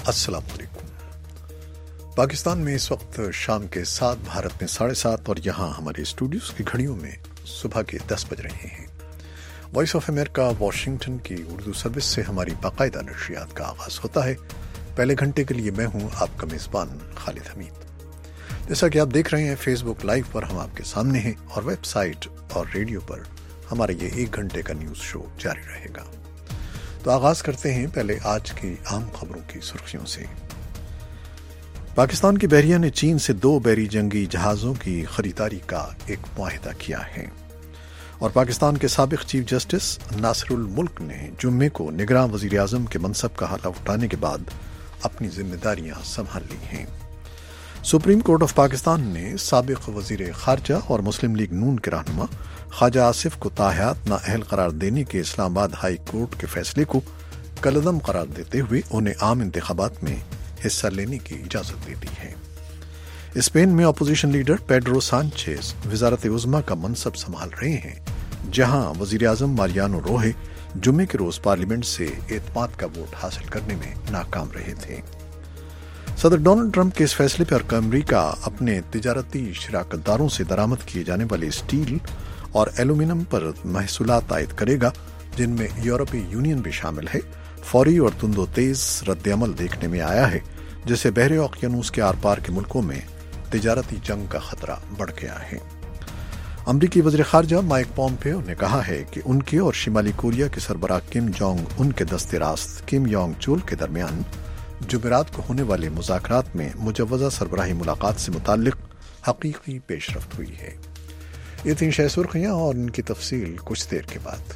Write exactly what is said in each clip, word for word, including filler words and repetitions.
السلام علیکم۔ پاکستان میں اس وقت شام کے سات، بھارت میں ساڑھے سات اور یہاں ہمارے اسٹوڈیوز کی گھڑیوں میں صبح کے دس بج رہے ہیں۔ وائس آف امریکہ واشنگٹن کی اردو سروس سے ہماری باقاعدہ نشریات کا آغاز ہوتا ہے۔ پہلے گھنٹے کے لیے میں ہوں آپ کا میزبان خالد حمید۔ جیسا کہ آپ دیکھ رہے ہیں فیس بک لائیو پر ہم آپ کے سامنے ہیں اور ویب سائٹ اور ریڈیو پر ہمارا یہ ایک گھنٹے کا نیوز شو جاری رہے گا۔ تو آغاز کرتے ہیں پہلے آج کی عام خبروں کی سرخیوں سے۔ پاکستان کی بحریہ نے چین سے دو بحری جنگی جہازوں کی خریداری کا ایک معاہدہ کیا ہے، اور پاکستان کے سابق چیف جسٹس ناصر الملک نے جمعے کو نگراں وزیر اعظم کے منصب کا حلف اٹھانے کے بعد اپنی ذمہ داریاں سنبھال لی ہیں۔ سپریم کورٹ آف پاکستان نے سابق وزیر خارجہ اور مسلم لیگ نون کے رہنما خواجہ آصف کو تاحیات نااہل قرار دینے کے اسلام آباد ہائی کورٹ کے فیصلے کو کالعدم قرار دیتے ہوئے انہیں عام انتخابات میں حصہ لینے کی اجازت دے دی ہے۔ اسپین میں اپوزیشن لیڈر پیڈرو سانچیز وزارت عظمیٰ کا منصب سنبھال رہے ہیں، جہاں وزیر اعظم ماریانو روہے جمعے کے روز پارلیمنٹ سے اعتماد کا ووٹ حاصل کرنے میں ناکام رہے تھے۔ صدر ڈونلڈ ٹرمپ کے اس فیصلے پر امریکہ اپنے تجارتی شراکت داروں سے درآمد کیے جانے والے اسٹیل اور ایلومینیم پر محصولات عائد کرے گا، جن میں یورپی یونین بھی شامل ہے، فوری اور تند و تیز رد عمل دیکھنے میں آیا ہے، جس سے بحر اوقیانوس کے آر پار کے ملکوں میں تجارتی جنگ کا خطرہ بڑھ گیا ہے۔ امریکی وزیر خارجہ مائک پومپیو نے کہا ہے کہ ان کے اور شمالی کوریا کے سربراہ کم جونگ ان کے دست راست کم یونگ چول کے درمیان جمعرات کو ہونے والے مذاکرات میں مجوزہ سربراہی ملاقات سے متعلق حقیقی پیش رفت ہوئی ہے۔ یہ تین شہ سرخیاں اور ان کی تفصیل کچھ دیر کے بعد۔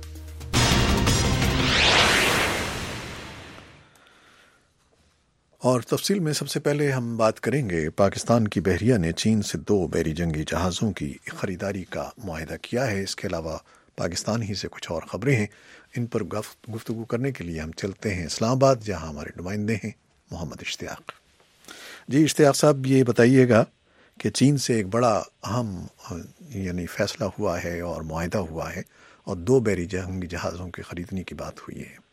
اور تفصیل میں سب سے پہلے ہم بات کریں گے، پاکستان کی بحریہ نے چین سے دو بحری جنگی جہازوں کی خریداری کا معاہدہ کیا ہے۔ اس کے علاوہ پاکستان ہی سے کچھ اور خبریں ہیں، ان پر گفتگو کرنے کے لیے ہم چلتے ہیں اسلام آباد، جہاں ہمارے نمائندے ہیں محمد اشتیاق۔ جی اشتیاق صاحب، یہ بتائیے گا کہ چین سے ایک بڑا اہم یعنی فیصلہ ہوا ہے اور معاہدہ ہوا ہے، اور دو بحری جنگی جہازوں کے خریدنے کی بات ہوئی ہے،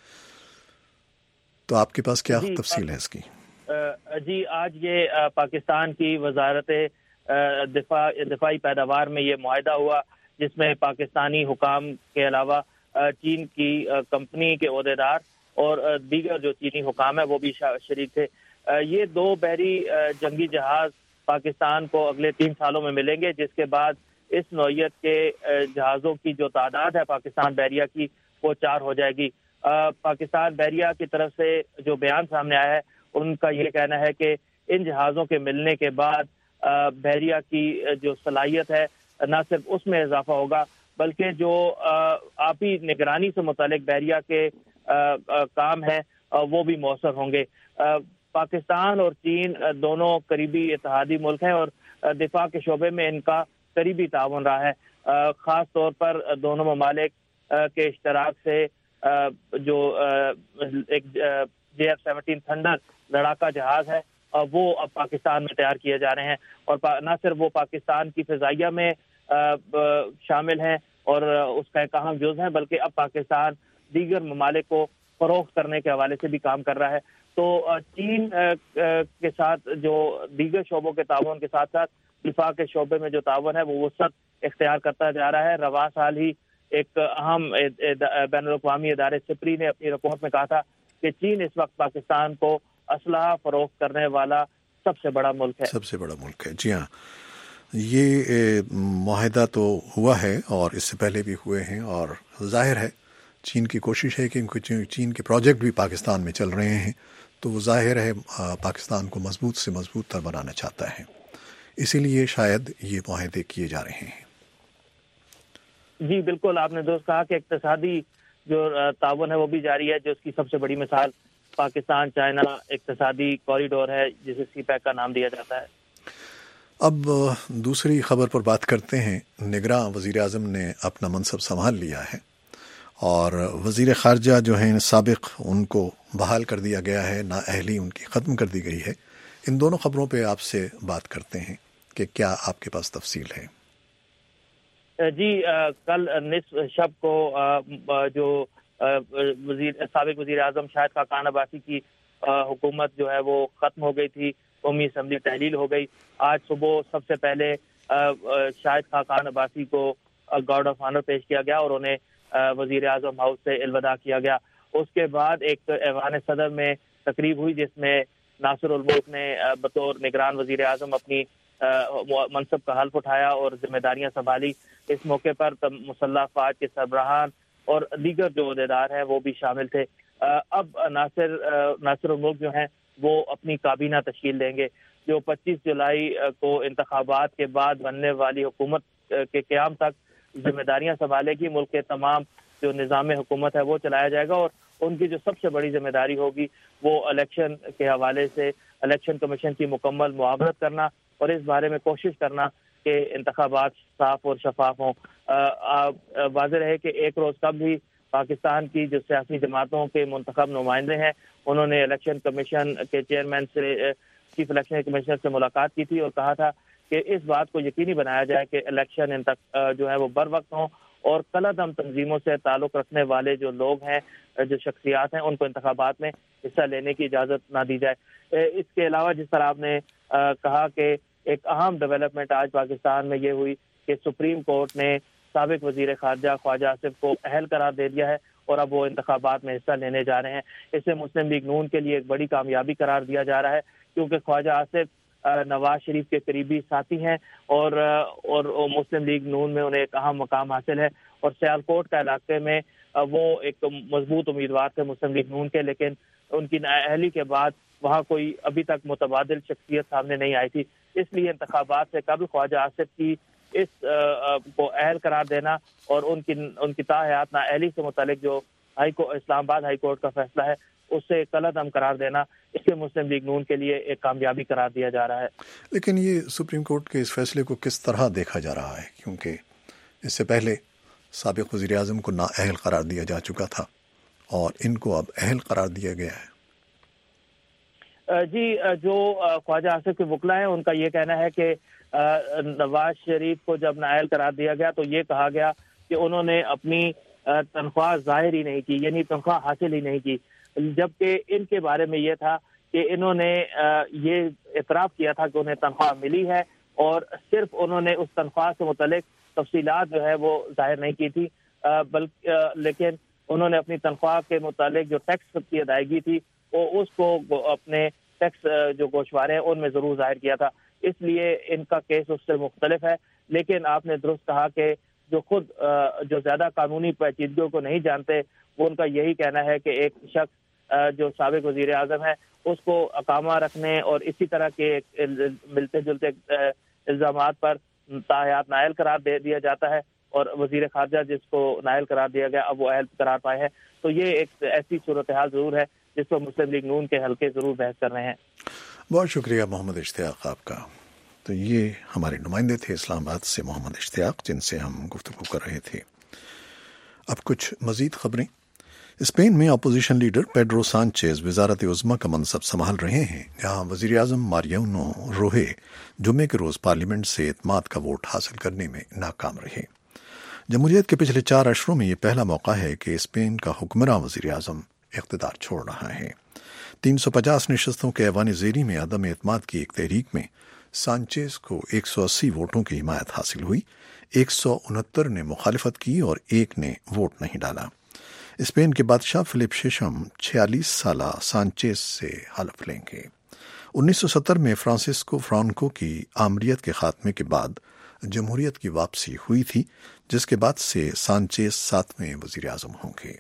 تو آپ کے پاس کیا جی تفصیل ہے اس کی؟ جی آج یہ پاکستان کی وزارت دفاع دفاعی پیداوار میں یہ معاہدہ ہوا، جس میں پاکستانی حکام کے علاوہ چین کی کمپنی کے عہدیدار اور دیگر جو چینی حکام ہیں وہ بھی شریک تھے۔ یہ دو بحری جنگی جہاز پاکستان کو اگلے تین سالوں میں ملیں گے، جس کے بعد اس نوعیت کے جہازوں کی جو تعداد ہے پاکستان بحریہ کی وہ چار ہو جائے گی۔ پاکستان بحریہ کی طرف سے جو بیان سامنے آیا ہے، ان کا یہ کہنا ہے کہ ان جہازوں کے ملنے کے بعد بحریہ کی جو صلاحیت ہے نہ صرف اس میں اضافہ ہوگا، بلکہ جو آبی نگرانی سے متعلق بحریہ کے کام ہیں وہ بھی مؤثر ہوں گے۔ پاکستان اور چین دونوں قریبی اتحادی ملک ہیں اور دفاع کے شعبے میں ان کا قریبی تعاون رہا ہے۔ خاص طور پر دونوں ممالک کے اشتراک سے جو ایک جے ایف سیونٹین تھنڈر لڑاکا جہاز ہے وہ اب پاکستان میں تیار کیے جا رہے ہیں، اور نہ صرف وہ پاکستان کی فضائیہ میں شامل ہیں اور اس کا ایک اہم جز ہیں، بلکہ اب پاکستان دیگر ممالک کو فروخت کرنے کے حوالے سے بھی کام کر رہا ہے۔ تو چین کے ساتھ جو دیگر شعبوں کے تعاون کے ساتھ ساتھ دفاع کے شعبے میں جو تعاون ہے وہ وسعت اختیار کرتا جا رہا ہے۔ رواں سال ہی ایک اہم بین الاقوامی ادارے سپری نے اپنی رپورٹ میں کہا تھا کہ چین اس وقت پاکستان کو اسلحہ فروخت کرنے والا سب سے بڑا ملک ہے سب سے بڑا ملک ہے جی ہاں، یہ معاہدہ تو ہوا ہے اور اس سے پہلے بھی ہوئے ہیں، اور ظاہر ہے چین کی کوشش ہے کہ چین کے پروجیکٹ بھی پاکستان میں چل رہے ہیں، تو وہ ظاہر ہے پاکستان کو مضبوط سے مضبوط تر بنانا چاہتا ہے، اسی لیے شاید یہ معاہدے کیے جا رہے ہیں۔ جی بالکل، آپ نے درست کہا کہ اقتصادی جو تعاون ہے وہ بھی جاری ہے، جو اس کی سب سے بڑی مثال پاکستان چائنا اقتصادی کوریڈور ہے، جسے سی پیک کا نام دیا جاتا ہے۔ اب دوسری خبر پر بات کرتے ہیں۔ نگراں وزیر اعظم نے اپنا منصب سنبھال لیا ہے، اور وزیر خارجہ جو ہیں سابق ان کو بحال کر دیا گیا ہے، نااہلی ان کی ختم کر دی گئی ہے۔ ان دونوں خبروں پہ آپ سے بات کرتے ہیں کہ کیا آپ کے پاس تفصیل ہے؟ جی کل نصف شب کو جو وزیر سابق وزیر اعظم شاہد خاقان عباسی کی حکومت جو ہے وہ ختم ہو گئی تھی، قومی اسمبلی تحلیل ہو گئی۔ آج صبح سب سے پہلے شاہد خاقان عباسی کو گارڈ آف آنر پیش کیا گیا اور انہیں وزیر اعظم ہاؤس سے الوداع کیا گیا۔ اس کے بعد ایک ایوان صدر میں تقریب ہوئی جس میں ناصر الملک نے بطور نگران وزیر اعظم اپنی منصب کا حلف اٹھایا اور ذمہ داریاں سنبھالی۔ اس موقع پر مسلح افواج کے سربراہان اور دیگر جو عہدیدار ہیں وہ بھی شامل تھے۔ اب ناصر ناصر الملک جو ہیں وہ اپنی کابینہ تشکیل دیں گے، جو پچیس جولائی کو انتخابات کے بعد بننے والی حکومت کے قیام تک ذمہ داریاں سنبھالے گی۔ ملک کے تمام جو نظام حکومت ہے وہ چلایا جائے گا اور ان کی جو سب سے بڑی ذمہ داری ہوگی وہ الیکشن کے حوالے سے الیکشن کمیشن کی مکمل معاونت کرنا اور اس بارے میں کوشش کرنا کہ انتخابات صاف اور شفاف ہوں۔ واضح رہے کہ ایک روز قبل ہی پاکستان کی جو سیاسی جماعتوں کے منتخب نمائندے ہیں انہوں نے الیکشن کمیشن کے چیئرمین سے چیف الیکشن کمشنر سے ملاقات کی تھی اور کہا تھا کہ اس بات کو یقینی بنایا جائے کہ الیکشن جو ہے وہ بر وقت ہوں اور کالعدم تنظیموں سے تعلق رکھنے والے جو لوگ ہیں، جو شخصیات ہیں، ان کو انتخابات میں حصہ لینے کی اجازت نہ دی جائے۔ اس کے علاوہ جس طرح آپ نے کہا کہ ایک اہم ڈیولپمنٹ آج پاکستان میں یہ ہوئی کہ سپریم کورٹ نے سابق وزیر خارجہ خواجہ آصف کو اہل قرار دے دیا ہے اور اب وہ انتخابات میں حصہ لینے جا رہے ہیں۔ اسے مسلم لیگ نون کے لیے ایک بڑی کامیابی قرار دیا جا رہا ہے کیونکہ خواجہ آصف نواز شریف کے قریبی ساتھی ہیں اور اور مسلم لیگ نون میں انہیں ایک اہم مقام حاصل ہے اور سیالکوٹ کا علاقے میں وہ ایک مضبوط امیدوار تھے مسلم لیگ نون کے، لیکن ان کی نااہلی کے بعد وہاں کوئی ابھی تک متبادل شخصیت سامنے نہیں آئی تھی۔ اس لیے انتخابات سے قبل خواجہ آصف کی اس کو اہل قرار دینا اور ان کی ان کی تاحیات نااہلی سے متعلق جو ہائی کورٹ اسلام آباد ہائی کورٹ کا فیصلہ ہے اس سے کالعدم قرار دینا، اس سے مسلم لیگ نون کے لیے ایک کامیابی قرار دیا جا رہا ہے۔ لیکن یہ سپریم کورٹ کے اس فیصلے کو کس طرح دیکھا جا رہا ہے، کیونکہ اس سے پہلے سابق وزیر اعظم کو نااہل قرار دیا جا چکا تھا اور ان کو اب اہل قرار دیا گیا ہے؟ جی، جو خواجہ آصف کے وکلا ہیں ان کا یہ کہنا ہے کہ نواز شریف کو جب نااہل قرار دیا گیا تو یہ کہا گیا کہ انہوں نے اپنی تنخواہ ظاہر ہی نہیں کی، یعنی تنخواہ حاصل ہی نہیں کی، جبکہ ان کے بارے میں یہ تھا کہ انہوں نے یہ اعتراف کیا تھا کہ انہیں تنخواہ ملی ہے اور صرف انہوں نے اس تنخواہ سے متعلق تفصیلات جو ہے وہ ظاہر نہیں کی تھی، بلکہ لیکن انہوں نے اپنی تنخواہ کے متعلق جو ٹیکس کی ادائیگی تھی وہ اس کو اپنے ٹیکس جو گوشوارے ہیں ان میں ضرور ظاہر کیا تھا، اس لیے ان کا کیس اس سے مختلف ہے۔ لیکن آپ نے درست کہا کہ جو خود جو زیادہ قانونی پیچیدگیوں کو نہیں جانتے وہ ان کا یہی کہنا ہے کہ ایک شخص جو سابق وزیر اعظم ہے اس کو اقامہ رکھنے اور اسی طرح کے ملتے جلتے الزامات پر تاحیات نااہل قرار دے دیا جاتا ہے اور وزیر خارجہ جس کو نااہل قرار دیا گیا اب وہ اہل قرار پائے ہیں، تو یہ ایک ایسی صورتحال ضرور ہے جس پر مسلم لیگ نون کے حلقے ضرور بحث کر رہے ہیں۔ بہت شکریہ محمد اشتیاق آپ کا۔ تو یہ ہمارے نمائندے تھے اسلام آباد سے محمد اشتیاق، جن سے ہم گفتگو کر رہے تھے۔ اب کچھ مزید خبریں۔ اسپین میں اپوزیشن لیڈر پیڈرو سانچیز وزارت عظمیٰ کا منصب سنبھال رہے ہیں، جہاں وزیر اعظم ماریانو روہے جمعے کے روز پارلیمنٹ سے اعتماد کا ووٹ حاصل کرنے میں ناکام رہے۔ جمہوریت کے پچھلے چار اشروں میں یہ پہلا موقع ہے کہ اسپین کا حکمراں وزیر اعظم اقتدار چھوڑ رہا ہے۔ تین سو پچاس نشستوں کے ایوان زیری میں عدم اعتماد کی ایک تحریک میں سانچیز کو ایک سو اسی ووٹوں کی حمایت حاصل ہوئی، ایک سو انہتر نے مخالفت کی اور ایک نے ووٹ نہیں ڈالا۔ اسپین کے بادشاہ فلپ ششم چھیالیس سالہ سانچیز سے حلف لیں گے۔ انیس سو ستر میں فرانسسکو فرانکو کی آمریت کے خاتمے کے بعد جمہوریت کی واپسی ہوئی تھی، جس کے بعد سے سانچیز ساتویں وزیر اعظم ہوں گے۔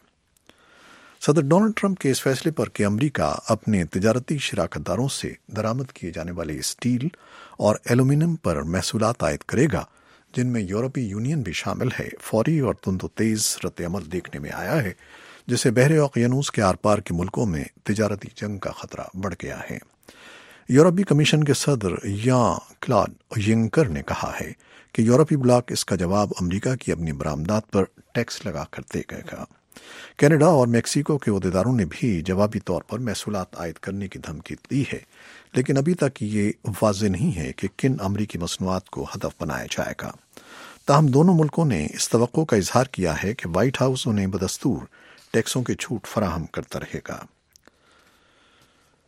صدر ڈونلڈ ٹرمپ کے اس فیصلے پر کہ امریکہ اپنے تجارتی شراکت داروں سے درآمد کیے جانے والے اسٹیل اور ایلومینیم پر محصولات عائد کرے گا، جن میں یورپی یونین بھی شامل ہے، فوری اور تند و تیز رد عمل دیکھنے میں آیا ہے، جسے بحر اوقیانوس کے آر پار کے ملکوں میں تجارتی جنگ کا خطرہ بڑھ گیا ہے۔ یورپی کمیشن کے صدر یان کلاڈ ینکر نے کہا ہے کہ یورپی بلاک اس کا جواب امریکہ کی اپنی برآمدات پر ٹیکس لگا کر دے گا۔ کینیڈا اور میکسیکو کے عہدیداروں نے بھی جوابی طور پر محصولات عائد کرنے کی دھمکی دی ہے، لیکن ابھی تک یہ واضح نہیں ہے کہ کن امریکی مصنوعات کو ہدف بنایا جائے گا۔ تاہم دونوں ملکوں نے اس توقع کا اظہار کیا ہے کہ وائٹ ہاؤس انہیں بدستور ٹیکسوں کی چھوٹ فراہم کرتا رہے گا۔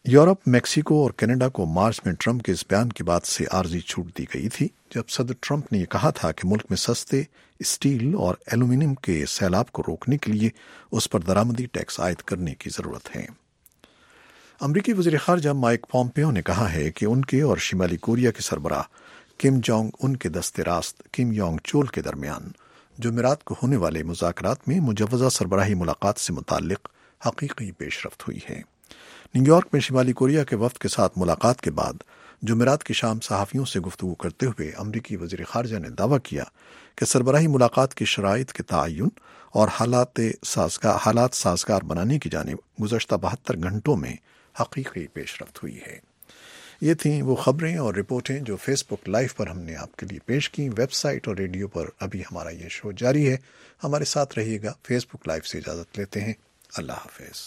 یورپ، میکسیکو اور کینیڈا کو مارچ میں ٹرمپ کے اس بیان کے بعد سے عارضی چھوٹ دی گئی تھی، جب صدر ٹرمپ نے یہ کہا تھا کہ ملک میں سستے اسٹیل اور ایلومینیم کے سیلاب کو روکنے کے لیے اس پر درآمدی ٹیکس عائد کرنے کی ضرورت ہے۔ امریکی وزیر خارجہ مائک پومپیو نے کہا ہے کہ ان کے اور شمالی کوریا کے سربراہ کم جونگ ان کے دست راست کم یونگ چول کے درمیان جمعرات کو ہونے والے مذاکرات میں مجوزہ سربراہی ملاقات سے متعلق حقیقی پیش رفت ہوئی ہے۔ نیو یارک میں شمالی کوریا کے وفد کے ساتھ ملاقات کے بعد جمعرات کی شام صحافیوں سے گفتگو کرتے ہوئے امریکی وزیر خارجہ نے دعویٰ کیا کہ سربراہی ملاقات کی شرائط کے تعین اور حالات سازگار حالات سازگار بنانے کی جانب گزشتہ بہتر گھنٹوں میں حقیقی پیش رفت ہوئی ہے۔ یہ تھیں وہ خبریں اور رپورٹیں جو فیس بک لائیو پر ہم نے آپ کے لیے پیش کی۔ ویب سائٹ اور ریڈیو پر ابھی ہمارا یہ شو جاری ہے، ہمارے ساتھ رہیے گا۔ فیس بک لائیو سے اجازت لیتے ہیں، اللہ حافظ۔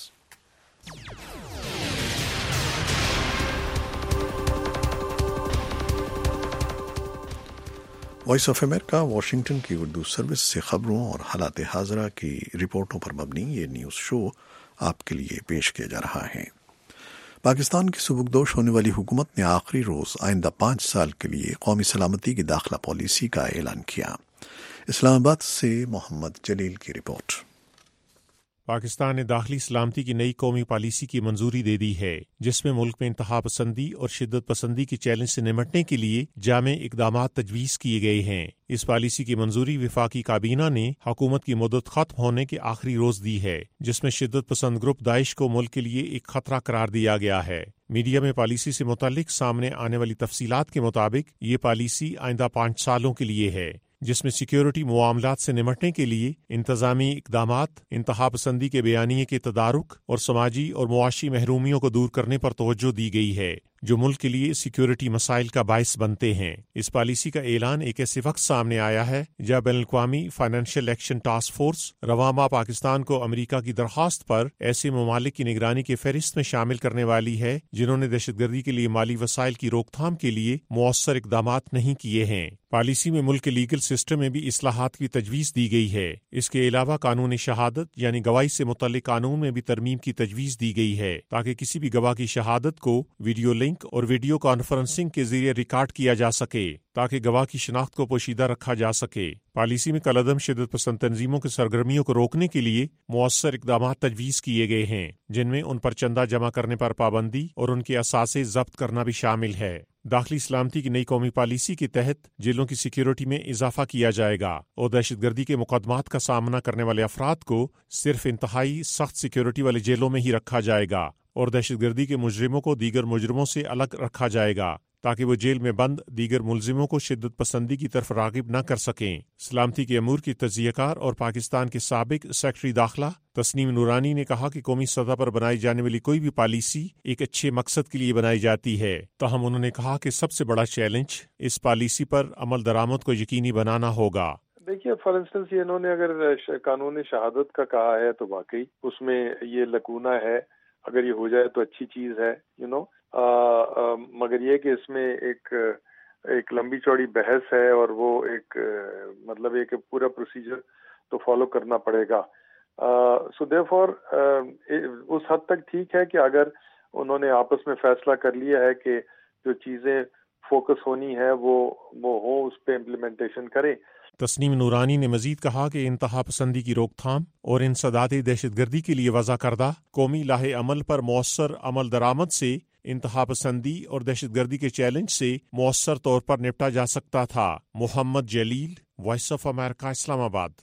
وائس آف امریکہ واشنگٹن کی اردو سروس سے خبروں اور حالات حاضرہ کی رپورٹوں پر مبنی یہ نیوز شو آپ کے لیے پیش کیا جا رہا ہے۔ پاکستان کی سبکدوش ہونے والی حکومت نے آخری روز آئندہ پانچ سال کے لیے قومی سلامتی کی داخلہ پالیسی کا اعلان کیا۔ اسلام آباد سے محمد جلیل کی رپورٹ۔ پاکستان نے داخلی سلامتی کی نئی قومی پالیسی کی منظوری دے دی ہے، جس میں ملک میں انتہا پسندی اور شدت پسندی کے چیلنج سے نمٹنے کے لیے جامع اقدامات تجویز کیے گئے ہیں۔ اس پالیسی کی منظوری وفاقی کابینہ نے حکومت کی مدت ختم ہونے کے آخری روز دی ہے، جس میں شدت پسند گروپ داعش کو ملک کے لیے ایک خطرہ قرار دیا گیا ہے۔ میڈیا میں پالیسی سے متعلق سامنے آنے والی تفصیلات کے مطابق یہ پالیسی آئندہ پانچ سالوں کے لیے ہے، جس میں سیکیورٹی معاملات سے نمٹنے کے لیے انتظامی اقدامات، انتہا پسندی کے بیانیے کے تدارک اور سماجی اور معاشی محرومیوں کو دور کرنے پر توجہ دی گئی ہے، جو ملک کے لیے سیکیورٹی مسائل کا باعث بنتے ہیں۔ اس پالیسی کا اعلان ایک ایسے وقت سامنے آیا ہے جب بین الاقوامی فائنینشیل ایکشن ٹاسک فورس رواں ماہ پاکستان کو امریکہ کی درخواست پر ایسے ممالک کی نگرانی کی فہرست میں شامل کرنے والی ہے جنہوں نے دہشت گردی کے لیے مالی وسائل کی روک تھام کے لیے مؤثر اقدامات نہیں کیے ہیں۔ پالیسی میں ملک کے لیگل سسٹم میں بھی اصلاحات کی تجویز دی گئی ہے۔ اس کے علاوہ قانون شہادت یعنی گواہی سے متعلق قانون میں بھی ترمیم کی تجویز دی گئی ہے، تاکہ کسی بھی گواہ کی شہادت کو ویڈیو لنک اور ویڈیو کانفرنسنگ کے ذریعے ریکارڈ کیا جا سکے، تاکہ گواہ کی شناخت کو پوشیدہ رکھا جا سکے۔ پالیسی میں کالعدم شدت پسند تنظیموں کی سرگرمیوں کو روکنے کے لیے مؤثر اقدامات تجویز کیے گئے ہیں، جن میں ان پر چندہ جمع کرنے پر پابندی اور ان کے اثاثے ضبط کرنا بھی شامل ہے۔ داخلی سلامتی کی نئی قومی پالیسی کے تحت جیلوں کی سیکیورٹی میں اضافہ کیا جائے گا اور دہشت گردی کے مقدمات کا سامنا کرنے والے افراد کو صرف انتہائی سخت سیکیورٹی والے جیلوں میں ہی رکھا جائے گا، اور دہشت گردی کے مجرموں کو دیگر مجرموں سے الگ رکھا جائے گا، تاکہ وہ جیل میں بند دیگر ملزموں کو شدت پسندی کی طرف راغب نہ کر سکیں۔ سلامتی کے امور کی تجزیہ کار اور پاکستان کے سابق سیکرٹری داخلہ تسنیم نورانی نے کہا کہ قومی سطح پر بنائی جانے والی کوئی بھی پالیسی ایک اچھے مقصد کے لیے بنائی جاتی ہے، تاہم انہوں نے کہا کہ سب سے بڑا چیلنج اس پالیسی پر عمل درآمد کو یقینی بنانا ہوگا۔ دیکھیے، فار انسٹنس یہ انہوں نے اگر قانون شہادت کا کہا ہے تو واقعی اس میں یہ لکونہ ہے، اگر یہ ہو جائے تو اچھی چیز ہے، یو نو مگر یہ کہ اس میں ایک ایک لمبی چوڑی بحث ہے، اور وہ ایک مطلب یہ کہ پورا پروسیجر تو فالو کرنا پڑے گا۔ سو دیئر فور اس حد تک ٹھیک ہے کہ اگر انہوں نے آپس میں فیصلہ کر لیا ہے کہ جو چیزیں فوکس ہونی ہے وہ وہ ہوں، اس پہ امپلیمنٹیشن کریں۔ تسنیم نورانی نے مزید کہا کہ انتہا پسندی کی روک تھام اور انسداد دہشت گردی کے لیے وضع کردہ قومی لاہ عمل پر مؤثر عمل درآمد سے انتہا پسندی اور دہشت گردی کے چیلنج سے مؤثر طور پر نپٹا جا سکتا تھا۔ محمد جلیل، وائس آف امریکہ، اسلام آباد۔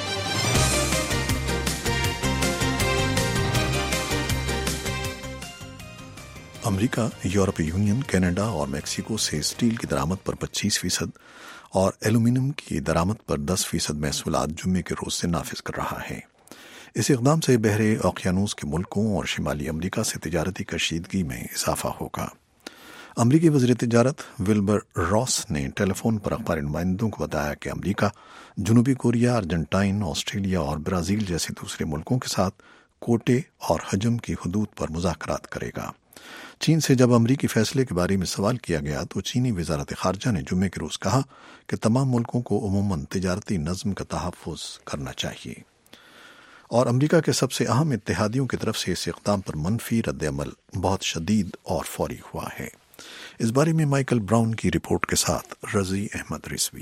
امریکہ یورپی یونین، کینیڈا اور میکسیکو سے اسٹیل کی درآمد پر پچیس فیصد اور ایلومینیم کی درآمد پر دس فیصد محصولات جمعے کے روز سے نافذ کر رہا ہے۔ اس اقدام سے بحر اوقیانوس کے ملکوں اور شمالی امریکہ سے تجارتی کشیدگی میں اضافہ ہوگا۔ امریکی وزیر تجارت ولبر راس نے ٹیلی فون پر اخباری نمائندوں کو بتایا کہ امریکہ جنوبی کوریا، ارجنٹائن، آسٹریلیا اور برازیل جیسے دوسرے ملکوں کے ساتھ کوٹے اور حجم کی حدود پر مذاکرات کرے گا۔ چین سے جب امریکی فیصلے کے بارے میں سوال کیا گیا تو چینی وزارت خارجہ نے جمعے کے روز کہا کہ تمام ملکوں کو عموماً تجارتی نظم کا تحفظ کرنا چاہیے۔ اور امریکہ کے سب سے اہم اتحادیوں کی طرف سے اس اقدام پر منفی رد عمل بہت شدید اور فوری ہوا ہے۔ اس بارے میں مائیکل براؤن کی رپورٹ کے ساتھ رضی احمد رضوی۔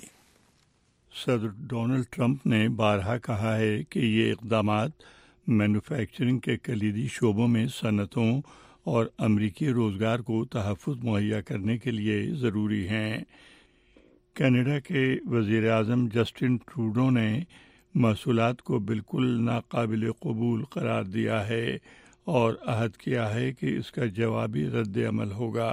صدر ڈونلڈ ٹرمپ نے بارہا کہا ہے کہ یہ اقدامات مینوفیکچرنگ کے کلیدی شعبوں میں صنعتوں اور امریکی روزگار کو تحفظ مہیا کرنے کے لیے ضروری ہیں۔ کینیڈا کے وزیر اعظم جسٹن ٹروڈو نے محصولات کو بالکل ناقابل قبول قرار دیا ہے اور عہد کیا ہے کہ اس کا جوابی رد عمل ہوگا۔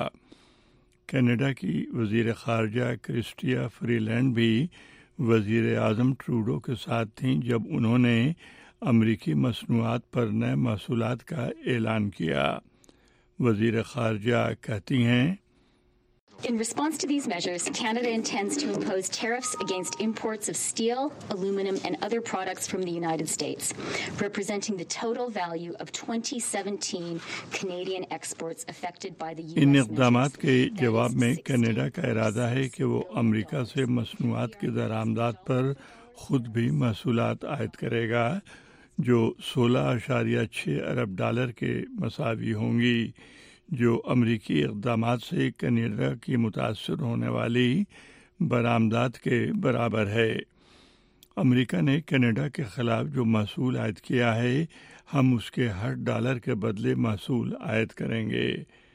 کینیڈا کی وزیر خارجہ کرسٹیا فری لینڈ بھی وزیر اعظم ٹروڈو کے ساتھ تھیں جب انہوں نے امریکی مصنوعات پر نئے محصولات کا اعلان کیا۔ وزیر خارجہ کہتی ہیں، In response to these measures, Canada intends to impose tariffs against imports of steel, aluminum, and other products from the United States, representing the total value of twenty seventeen Canadian exports affected by the U S in measures. اقدامات کے جواب میں Canada کا ارادہ ہے کہ وہ امریکہ سے مصنوعات کی درآمدات پر خود بھی محصولات عائد کرے گا، جو سولہ اشاریہ چھ ارب ڈالر کے مساوی ہوں گی، جو امریکی اقدامات سے کینیڈا کی متاثر ہونے والی برآمدات کے برابر ہے۔ امریکہ نے کینیڈا کے خلاف جو محصول عائد کیا ہے، ہم اس کے ہر ڈالر کے بدلے محصول عائد کریں گے۔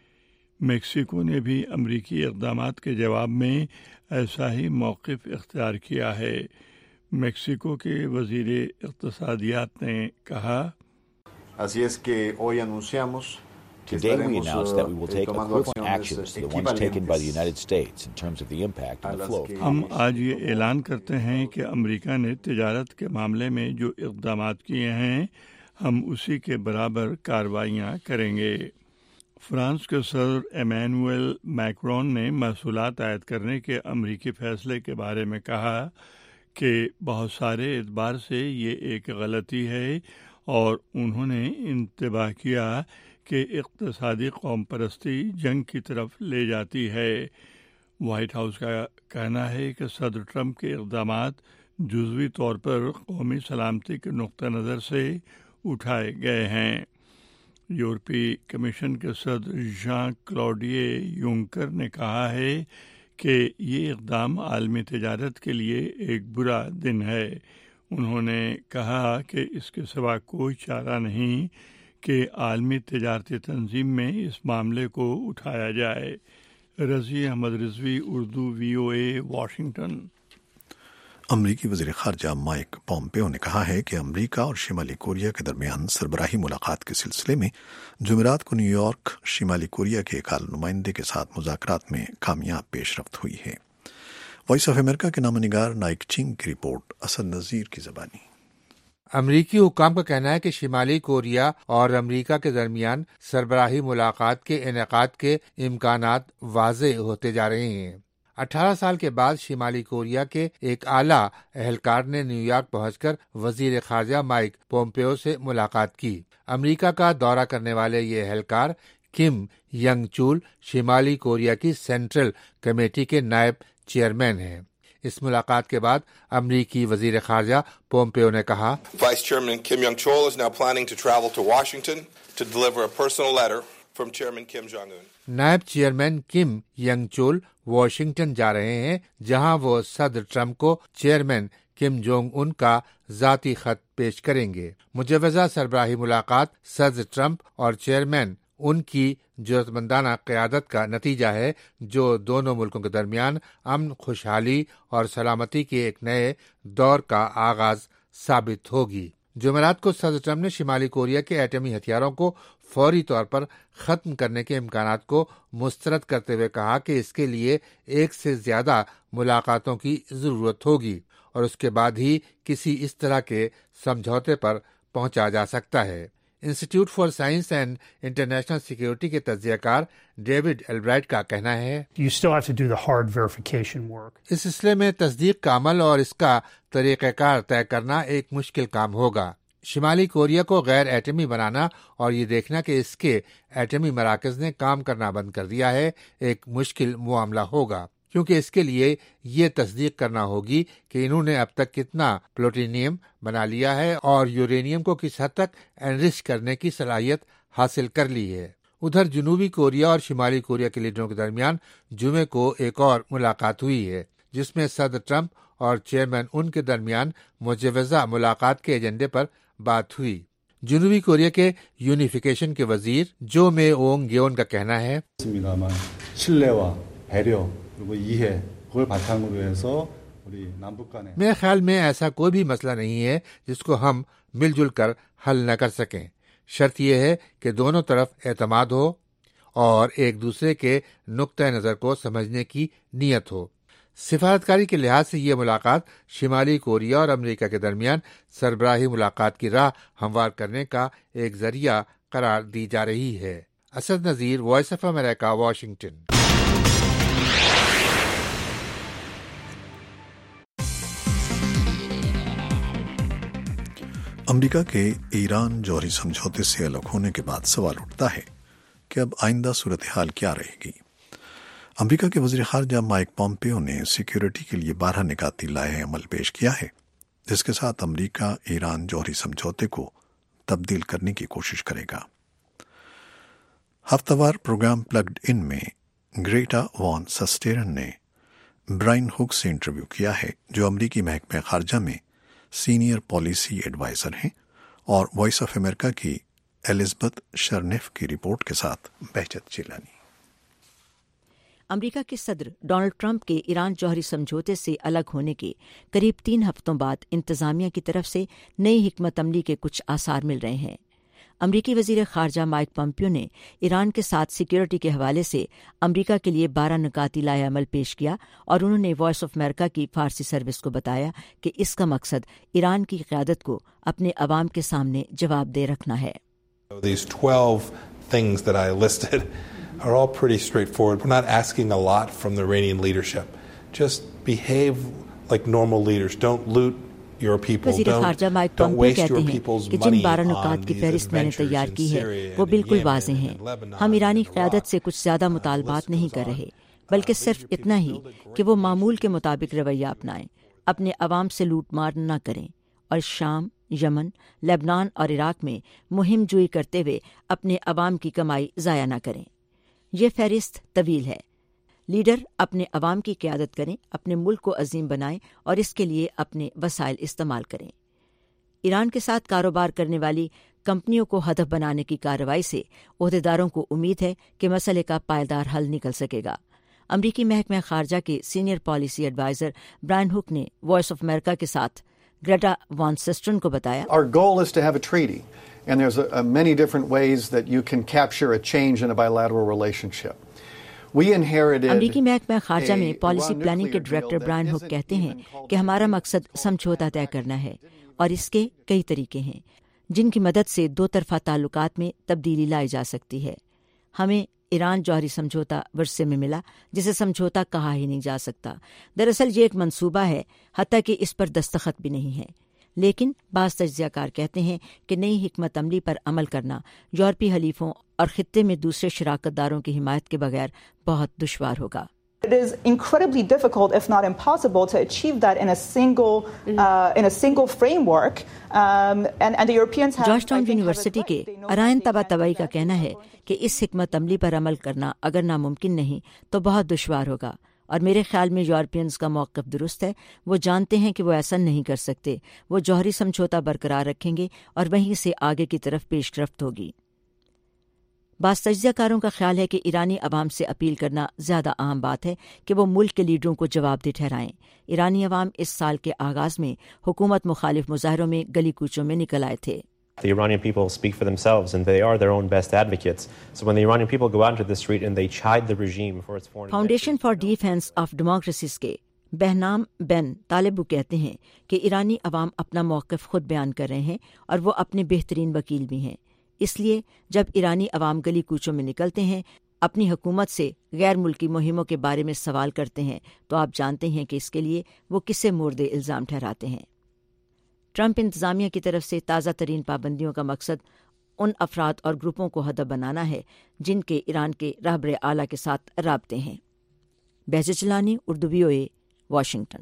میکسیکو نے بھی امریکی اقدامات کے جواب میں ایسا ہی موقف اختیار کیا ہے۔ میکسیکو کے وزیر اقتصادیات نے کہا، Así es que hoy anunciamos Today we announced that we will take equivalent actions to the ones taken by the United States in terms of the impact on the flow of ہم آج یہ اعلان کرتے ہیں کہ امریکہ نے تجارت کے معاملے میں جو اقدامات کیے ہیں، ہم اسی کے برابر کارروائیاں کریں گے۔ فرانس کے صدر ایمینوئل میکرون نے محصولات عائد کرنے کے امریکی فیصلے کے بارے میں کہا کہ بہت سارے اعتبار سے یہ ایک غلطی ہے، اور انہوں نے انتباہ کیا کہ اقتصادی قوم پرستی جنگ کی طرف لے جاتی ہے۔ وائٹ ہاؤس کا کہنا ہے کہ صدر ٹرمپ کے اقدامات جزوی طور پر قومی سلامتی کے نقطہ نظر سے اٹھائے گئے ہیں۔ یورپی کمیشن کے صدر ژان کلاوڈیے یونکر نے کہا ہے کہ یہ اقدام عالمی تجارت کے لیے ایک برا دن ہے۔ انہوں نے کہا کہ اس کے سوا کوئی چارہ نہیں کہ عالمی تجارتی تنظیم میں اس معاملے کو اٹھایا جائے۔ Razi Ahmad Rizvi, Urdu V O A, Washington. امریکی وزیر خارجہ مائک پومپیو نے کہا ہے کہ امریکہ اور شمالی کوریا کے درمیان سربراہی ملاقات کے سلسلے میں جمعرات کو نیو یارک شمالی کوریا کے ایک اعلیٰ نمائندے کے ساتھ مذاکرات میں کامیاب پیش رفت ہوئی ہے۔ وائس آف امریکہ کے نامہ نگار نائک چنگ کی رپورٹ اسد نذیر کی زبانی۔ امریکی حکام کا کہنا ہے کہ شمالی کوریا اور امریکہ کے درمیان سربراہی ملاقات کے انعقاد کے امکانات واضح ہوتے جا رہے ہیں۔ اٹھارہ سال کے بعد شمالی کوریا کے ایک اعلیٰ اہلکار نے نیو یارک پہنچ کر وزیر خارجہ مائک پومپیو سے ملاقات کی۔ امریکہ کا دورہ کرنے والے یہ اہلکار کم ینگ چول شمالی کوریا کی سینٹرل کمیٹی کے نائب چیئرمین ہیں۔ اس ملاقات کے بعد امریکی وزیر خارجہ پومپیو نے کہا، Vice Chairman Kim Jong-chol is now planning to travel to Washington to deliver a personal letter from Chairman Kim Jong-un. نائب chairman Kim Yong Chol Washington جا رہے ہیں، جہاں وہ صدر ٹرمپ کو چیئرمین کم جونگ ان کا ذاتی خط پیش کریں گے۔ مجوزہ سربراہی ملاقات صدر ٹرمپ اور چیئرمین ان کی جرأت مندانہ قیادت کا نتیجہ ہے، جو دونوں ملکوں کے درمیان امن، خوشحالی اور سلامتی کے ایک نئے دور کا آغاز ثابت ہوگی۔ جمعرات کو صدر ٹرمپ نے شمالی کوریا کے ایٹمی ہتھیاروں کو فوری طور پر ختم کرنے کے امکانات کو مسترد کرتے ہوئے کہا کہ اس کے لیے ایک سے زیادہ ملاقاتوں کی ضرورت ہوگی اور اس کے بعد ہی کسی اس طرح کے سمجھوتے پر پہنچا جا سکتا ہے۔ Institute for science and international security کے تجزیہ کار ڈیوڈ البرائٹ کا کہنا ہے، You still have to do the hard verification work. اس سلسلے میں تصدیق کا عمل اور اس کا طریقہ کار طے کرنا ایک مشکل کام ہوگا۔ شمالی کوریا کو غیر ایٹمی بنانا اور یہ دیکھنا کہ اس کے ایٹمی مراکز نے کام کرنا بند کر دیا ہے ایک مشکل معاملہ ہوگا۔ کیونکہ اس کے لیے یہ تصدیق کرنا ہوگی کہ انہوں نے اب تک کتنا پلوٹینیم بنا لیا ہے اور یورینیم کو کس حد تک انرچ کرنے کی صلاحیت حاصل کر لی ہے۔ ادھر جنوبی کوریا اور شمالی کوریا کے لیڈروں کے درمیان جمعے کو ایک اور ملاقات ہوئی ہے، جس میں صدر ٹرمپ اور چیئرمین ان کے درمیان مجوزہ ملاقات کے ایجنڈے پر بات ہوئی۔ جنوبی کوریا کے یونیفیکیشن کے وزیر جو مے اونگ گیون کا کہنا ہے میرے خیال میں ایسا کوئی بھی مسئلہ نہیں ہے جس کو ہم مل جل کر حل نہ کر سکیں۔ شرط یہ ہے کہ دونوں طرف اعتماد ہو اور ایک دوسرے کے نقطۂ نظر کو سمجھنے کی نیت ہو۔ سفارتکاری کے لحاظ سے یہ ملاقات شمالی کوریا اور امریکہ کے درمیان سربراہی ملاقات کی راہ ہموار کرنے کا ایک ذریعہ قرار دی جا رہی ہے۔ Asad Nazir, Voice of America, Washington. امریکہ کے ایران جوہری سمجھوتے سے الگ ہونے کے بعد سوال اٹھتا ہے کہ اب آئندہ صورتحال کیا رہے گی۔ امریکہ کے وزیر خارجہ مائک پومپیو نے سیکیورٹی کے لیے بارہ نکاتی لائحہ عمل پیش کیا ہے، جس کے ساتھ امریکہ ایران جوہری سمجھوتے کو تبدیل کرنے کی کوشش کرے گا۔ ہفتہ وار پروگرام پلگڈ ان میں گریٹا وان سسٹیرن نے برائن ہوک سے انٹرویو کیا ہے، جو امریکی محکمہ خارجہ میں سینئر پالیسی ایڈوائزر ہیں، اور وائس آف امریکہ کی الزبتھ شرنیف کی رپورٹ کے ساتھ بہجت جیلانی۔ امریکہ کے صدر ڈونلڈ ٹرمپ کے ایران جوہری سمجھوتے سے الگ ہونے کے قریب تین ہفتوں بعد انتظامیہ کی طرف سے نئی حکمت عملی کے کچھ آثار مل رہے ہیں۔ امریکی وزیر خارجہ مائک پومپیو نے ایران کے ساتھ سیکیورٹی کے حوالے سے امریکہ کے لیے بارہ نکاتی لائحہ عمل پیش کیا، اور انہوں نے وائس آف امریکہ کی فارسی سروس کو بتایا کہ اس کا مقصد ایران کی قیادت کو اپنے عوام کے سامنے جواب دہ رکھنا ہے۔ These twelve things that I listed are all pretty straightforward. We're not asking a lot from the Iranian leadership. Just behave like normal leaders. Don't loot وزیر خارجہ مائک پومپیو کہتے ہیں کہ جن بارہ نکات کی فہرست میں نے تیار کی ہے وہ بالکل واضح ہیں۔ ہم ایرانی قیادت سے کچھ زیادہ مطالبات نہیں کر رہے، بلکہ صرف اتنا ہی کہ وہ معمول کے مطابق رویہ اپنائیں، اپنے عوام سے لوٹ مار نہ کریں، اور شام، یمن، لبنان اور عراق میں مہم جوئی کرتے ہوئے اپنے عوام کی کمائی ضائع نہ کریں۔ یہ فہرست طویل ہے۔ لیڈر اپنے عوام کی قیادت کریں، اپنے ملک کو عظیم بنائیں اور اس کے لیے اپنے وسائل استعمال کریں۔ ایران کے ساتھ کاروبار کرنے والی کمپنیوں کو ہدف بنانے کی کارروائی سے عہدیداروں کو امید ہے کہ مسئلے کا پائیدار حل نکل سکے گا۔ امریکی محکمہ خارجہ کے senior policy adviser Brian Hook نے وائس آف امریکہ کے ساتھ گریٹا وان سسٹرن کو بتایا، Our goal is to have a treaty, and there's a, a many different ways that you can capture a change in a bilateral relationship. امریکی محکمہ خارجہ میں policy planning کے ڈائریکٹر برائن ہوک کہتے ہیں کہ ہمارا مقصد سمجھوتا طے کرنا ہے، اور اس کے کئی طریقے ہیں جن کی مدد سے دو طرفہ تعلقات میں تبدیلی لائی جا سکتی ہے۔ ہمیں ایران جوہری سمجھوتا ورثے میں ملا، جسے سمجھوتا کہا ہی نہیں جا سکتا۔ دراصل یہ ایک منصوبہ ہے، حتیٰ کہ اس پر دستخط بھی نہیں ہے، لیکن بعض تجزیہ کار کہتے ہیں کہ نئی حکمت عملی پر عمل کرنا یورپی حلیفوں اور خطے میں دوسرے شراکت داروں کی حمایت کے بغیر بہت دشوار ہوگا۔ It is incredibly difficult, if not impossible, to achieve that in a single uh, in a single framework. Um, and, and the Europeans have. Georgetown University کے ارائن طباطبائی کا کہنا ہے کہ اس حکمت عملی پر عمل کرنا اگر ناممکن نہیں تو بہت دشوار ہوگا، اور میرے خیال میں یورپینز کا موقف درست ہے۔ وہ جانتے ہیں کہ وہ ایسا نہیں کر سکتے، وہ جوہری سمجھوتا برقرار رکھیں گے اور وہیں سے آگے کی طرف پیش رفت ہوگی۔ بعض تجزیہ کاروں کا خیال ہے کہ ایرانی عوام سے اپیل کرنا زیادہ اہم بات ہے کہ وہ ملک کے لیڈروں کو جواب دہ ٹھہرائیں۔ ایرانی عوام اس سال کے آغاز میں حکومت مخالف مظاہروں میں گلی کوچوں میں نکل آئے تھے۔ The Iranian people speak for themselves and they are their own best advocates. So when the Iranian people go out into the street and they chide the regime for its foreign Foundation for Defense of Democracies کے بہنام بن طالبو کہتے ہیں کہ ایرانی عوام اپنا موقف خود بیان کر رہے ہیں اور وہ اپنے بہترین وکیل بھی ہیں۔ اس لیے جب ایرانی عوام گلی کوچوں میں نکلتے ہیں، اپنی حکومت سے غیر ملکی مہموں کے بارے میں سوال کرتے ہیں، تو آپ جانتے ہیں کہ اس کے لیے وہ کسے مورد الزام ٹھہراتے ہیں۔ ٹرمپ انتظامیہ کی طرف سے تازہ ترین پابندیوں کا مقصد ان افراد اور گروپوں کو ہدف بنانا ہے جن کے ایران کے رہبر اعلیٰ کے ساتھ رابطے ہیں۔ بیزے چلانی، Urdu V O A, Washington.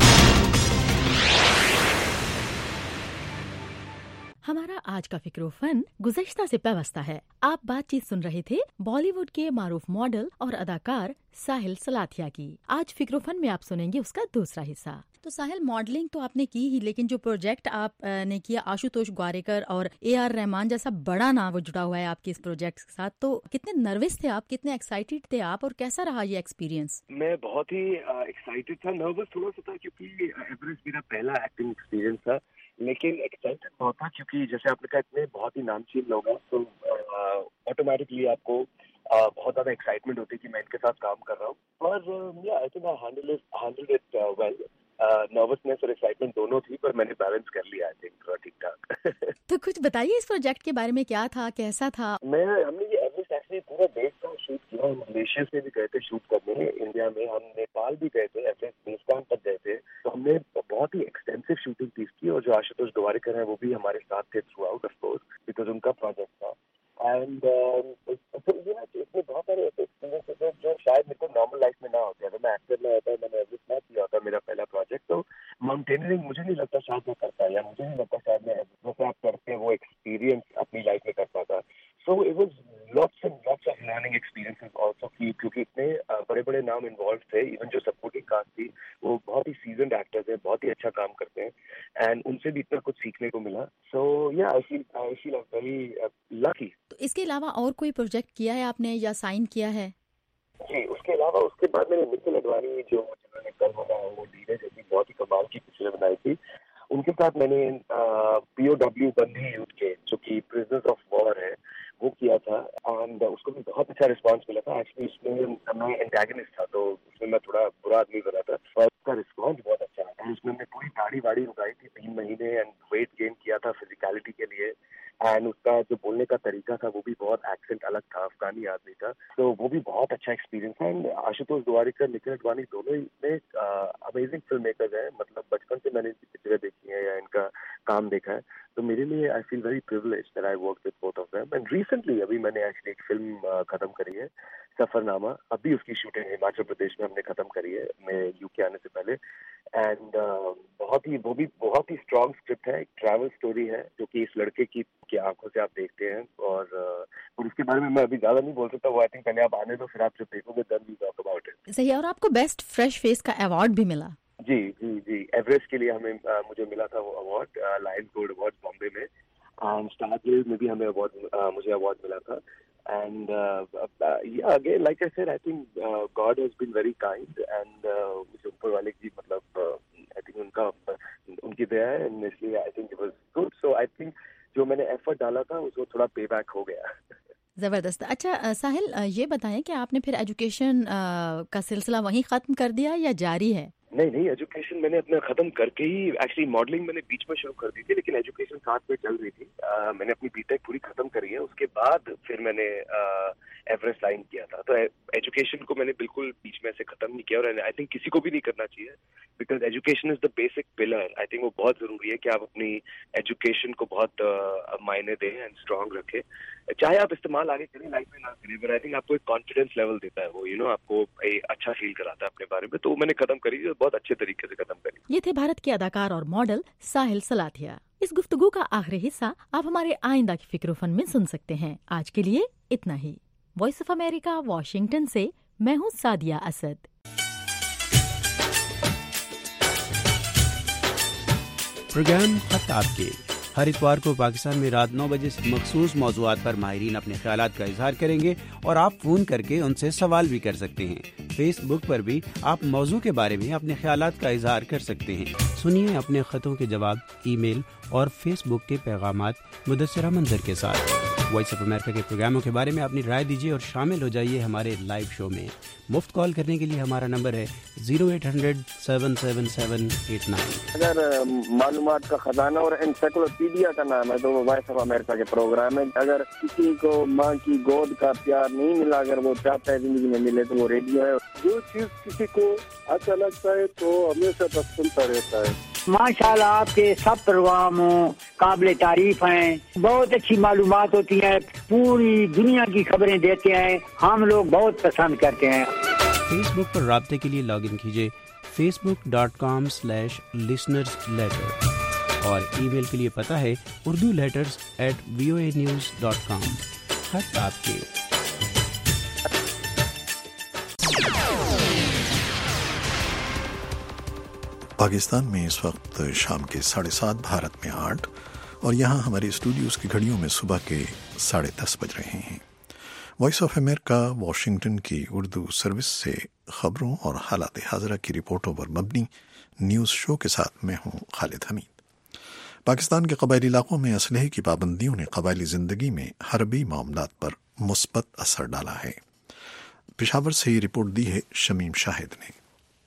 ہمارا آج کا فکر و فن گزشتہ سے پیوستہ ہے۔ آپ بات چیت سن رہے تھے بالی ووڈ کے معروف ماڈل اور اداکار ساحل سلاتھیا کی۔ آج فکر و فن میں آپ سنیں گے اس کا دوسرا حصہ۔ تو ساحل، ماڈلنگ تو آپ نے کی ہی، لیکن جو پروجیکٹ آپ نے کیا آشوتوش گواریکر اور اے آر رحمان جیسا بڑا نام جڑا ہوا ہے آپ کے اس پروجیکٹ کے ساتھ، تو کتنے نروس تھے آپ، کتنے ایکسائٹیڈ تھے آپ، اور کیسا رہا یہ ایکسپیرینس؟ میں بہت ہی ایکسائٹیڈ تھا، نروس تھوڑا سا تھا کیونکہ ایوریسٹ میرا پہلا ایکٹنگ ایکسپیرینس تھا، لیکن ایکسائٹیڈ بہت تھا کیونکہ جیسے آپ نے کہا اتنے بہت ہی نامچین لوگ ہیں، تو آٹومیٹکلی آپ کو بہت زیادہ ایکسائٹمنٹ ہوتی ہے کہ میں ان کے ساتھ کام کر رہا ہوں، اور یا I think I handle handle it well. Nervousness اور ایکسائٹمنٹ دونوں تھی، پر میں نے بیلنس کر لیا آئی تھنک ٹھیک ٹھاک۔ تو کچھ بتائیے اس پروجیکٹ کے بارے میں، کیا تھا، کیسا تھا؟ میں ہم نے یہ ایوریسٹ ایکچولی پورا دیش کا شوٹ کیا، ہم ملیشیا سے بھی گئے تھے شوٹ کرنے، انڈیا میں ہم نیپال بھی گئے تھے، ایوریسٹ بیس کیمپ تک گئے تھے، تو ہم نے بہت ہی ایکسٹینسو شوٹنگ پیس کی، اور جو آشوتوش گواریکر ہیں وہ بھی ہمارے ساتھ تھے throughout of course because ان کا پروجیکٹ تھا۔ اینڈ اس میں بہت سارے ایسے ایکسپیرینسز ہیں جو شاید میرے کو نارمل لائف میں نہ ہوتے، اگر میں ایکٹر نہ ہوتا، میں نے ایوریسٹ نہ کیا ہوتا میرا پہلا پروجیکٹ، تو ماؤنٹینئرنگ مجھے نہیں لگتا شاید میں کرتا، یا مجھے نہیں لگتا شاید میں جیسے آپ کرتے وہ ایکسپیرینس اپنی لائف میں کر پاتا۔ So it was lots and lots of learning experiences also, کیونکہ اتنے بڑے بڑے نام انوالو تھے، ایون جو سپورٹنگ کاسٹ تھی وہ بہت ہی سیزنڈ ایکٹرز ہیں، بہت ہی اچھا کام کرتے ہیں، اینڈ ان سے بھی اتنا کچھ سیکھنے کو ملا۔ سو یا آئی فیل آئی فیل ویری لکی۔ تو اس کے علاوہ اور کوئی پروجیکٹ کیا ہے آپ نے یا سائن کیا ہے؟ جی، اس کے علاوہ اس کے بعد میں نے نکھل اڈوانی جو جنہوں نے کل ہونا وہ ڈیرے جیسی بہت ہی کمال کی پکچریں بنائی تھی، ان کے ساتھ میں نے پی او ڈبلیو بندھی یوتھ کے جو کہ پرزنرز آف وار ہے وہ کیا تھا، اینڈ اس کو بھی بہت اچھا رسپانس ملا تھا۔ ایکچولی اس میں میں اینٹیگنسٹ تھا، تو اس میں میں تھوڑا برا آدمی بنا تھا، اور اس کا رسپانس بہت اچھا تھا۔ اس میں ہم نے پوری داڑھی واڑی اگائی تھی تین مہینے، اینڈ ویٹ گین کیا تھا فزیکلٹی کے لیے، اینڈ اس کا جو بولنے کا طریقہ تھا وہ بھی بہت ایکسنٹ الگ تھا، افغانی آدمی تھا، تو وہ بھی بہت اچھا ایکسپیرینس ہے۔ اینڈ آشوتوش گواریکر، نکھل اڈوانی دونوں میں امیزنگ فلم میکرز ہیں، مطلب بچپن سے میں نے ان کی پکچریں دیکھی ہیں یا ان کا کام دیکھا ہے، تو میرے لیے I feel very privileged that I work with both of them. And recently ابھی میں نے ایکچولی ایک فلم ختم کری ہے، سفر نامہ، ابھی اس کی شوٹنگ ہماچل پردیش میں ہم نے ختم کری ہے میں یو کے آنے سے پہلے، اینڈ بہت ہی وہ بھی بہت ہی اسٹرانگ اسکرپٹ ہے، ایک ٹریول اسٹوری ہے جو کہ اس لڑکے کی کی آنکھوں سے آپ دیکھتے ہیں، اور اور اس کے بارے میں میں ابھی زیادہ نہیں بول سکتا، وہ آئی تھنک پہلے آپ آنے دو، پھر آپ جب دیکھو گے then we talk about it. صحیح، اور آپ کو بیسٹ فریش فیس کا ایوارڈ بھی ملا؟ جی جی جی، ایوریسٹ کے لیے ہمیں مجھے ملا تھا وہ award, lion gold award Bombay میں، اینڈ اسٹار گلڈ میں بھی ہمیں ایوارڈ مجھے ایوارڈ ملا تھا۔ And yeah, again, like I said, I think uh, God has been very kind, and مجھے اوپر والے کی مطلب I think ان کا ان کی دیا ہے، and اس لیے I think it was good. So I think جو میں نے ایفرٹ ڈالا تھا اس کو تھوڑا پے بیک ہو گیا۔ زبردست۔ اچھا ساحل، یہ بتائیں کہ آپ نے پھر ایجوکیشن کا سلسلہ وہیں ختم کر دیا یا جاری ہے؟ نہیں نہیں، ایجوکیشن میں نے اپنا ختم کر کے ہی، ایکچولی ماڈلنگ میں نے بیچ میں شروع کر دی تھی، لیکن ایجوکیشن ساتھ میں چل رہی تھی۔ میں نے اپنی بی ٹیک پوری ختم کری ہے، اس کے بعد پھر میں نے ایوریسٹ سائن کیا تھا، تو ایجوکیشن کو میں نے بالکل بیچ میں سے ختم نہیں کیا، اور آئی تھنک کسی کو بھی نہیں کرنا چاہیے، because education is the basic pillar. I think وہ بہت ضروری ہے کہ آپ اپنی ایجوکیشن کو بہت معنی دیں اینڈ اسٹرانگ رکھیں، چاہے آپ استعمال آگے کریں لائف میں نہ کریں، بٹ آئی تھنک آپ کو ایک کانفیڈینس لیول دیتا ہے وہ، یو نو آپ کو اچھا فیل کراتا ہے اپنے بارے میں، تو میں نے ختم کری، بہت اچھے طریقے سے ختم کری۔ یہ تھے بھارت کے اداکار اور ماڈل ساحل سلاتھیا۔ اس گفتگو کا آخری حصہ آپ ہمارے آئندہ کی فکر و فن میں سن سکتے ہیں۔ آج کے لیے اتنا ہی۔ وائس آف امریکہ واشنگٹن سے میں ہوں سعدیہ اسد۔ پروگرام خط آپ کے ہر اتوار کو پاکستان میں رات نو بجے سے مخصوص موضوعات پر ماہرین اپنے خیالات کا اظہار کریں گے، اور آپ فون کر کے ان سے سوال بھی کر سکتے ہیں۔ فیس بک پر بھی آپ موضوع کے بارے میں اپنے خیالات کا اظہار کر سکتے ہیں۔ سنیے اپنے خطوں کے جواب ای میل اور فیس بک کے پیغامات مدثرہ منظر کے ساتھ۔ وائس آف امریکہ کے پروگراموں کے بارے میں اپنی رائے دیجیے اور شامل ہو جائیے ہمارے لائیو شو میں۔ مفت کال کرنے کے لیے ہمارا نمبر ہے zero eight hundred seven seven seven eight nine. اگر معلومات کا خزانہ اور انسائکلوپیڈیا کا نام ہے تو وہ وائس آف امریکہ کے پروگرام ہے۔ اگر کسی کو ماں کی گود کا پیار نہیں ملا، اگر وہ چاہتا ہے زندگی میں ملے تو وہ ریڈیو ہے۔ جو چیز کسی کو اچھا لگتا ہے تو ہمیشہ بس سنتا رہتا ہے۔ ماشاء اللہ آپ کے سب پروگرام قابل تعریف ہیں، بہت اچھی معلومات ہوتی ہیں، پوری دنیا کی خبریں دیتے ہیں، ہم لوگ بہت پسند کرتے ہیں۔ فیس بک پر رابطے کے لیے لاگ ان کیجیے Facebook dot com slash listeners letter اور ای میل کے لیے پتہ ہے Urdu letters at V O A news dot com. خط آپ کے. پاکستان میں اس وقت شام کے ساڑھے سات، بھارت میں آٹھ، اور یہاں ہمارے اسٹوڈیوز کی گھڑیوں میں صبح کے ساڑھے دس بج رہے ہیں. وائس آف امریکہ واشنگٹن کی اردو سروس سے خبروں اور حالات حاضرہ کی رپورٹوں پر مبنی نیوز شو کے ساتھ میں ہوں خالد حمید. پاکستان کے قبائلی علاقوں میں اسلحے کی پابندیوں نے قبائلی زندگی میں حربی معاملات پر مثبت اثر ڈالا ہے. پشاور سے یہ رپورٹ دی ہے شمیم شاہد نے.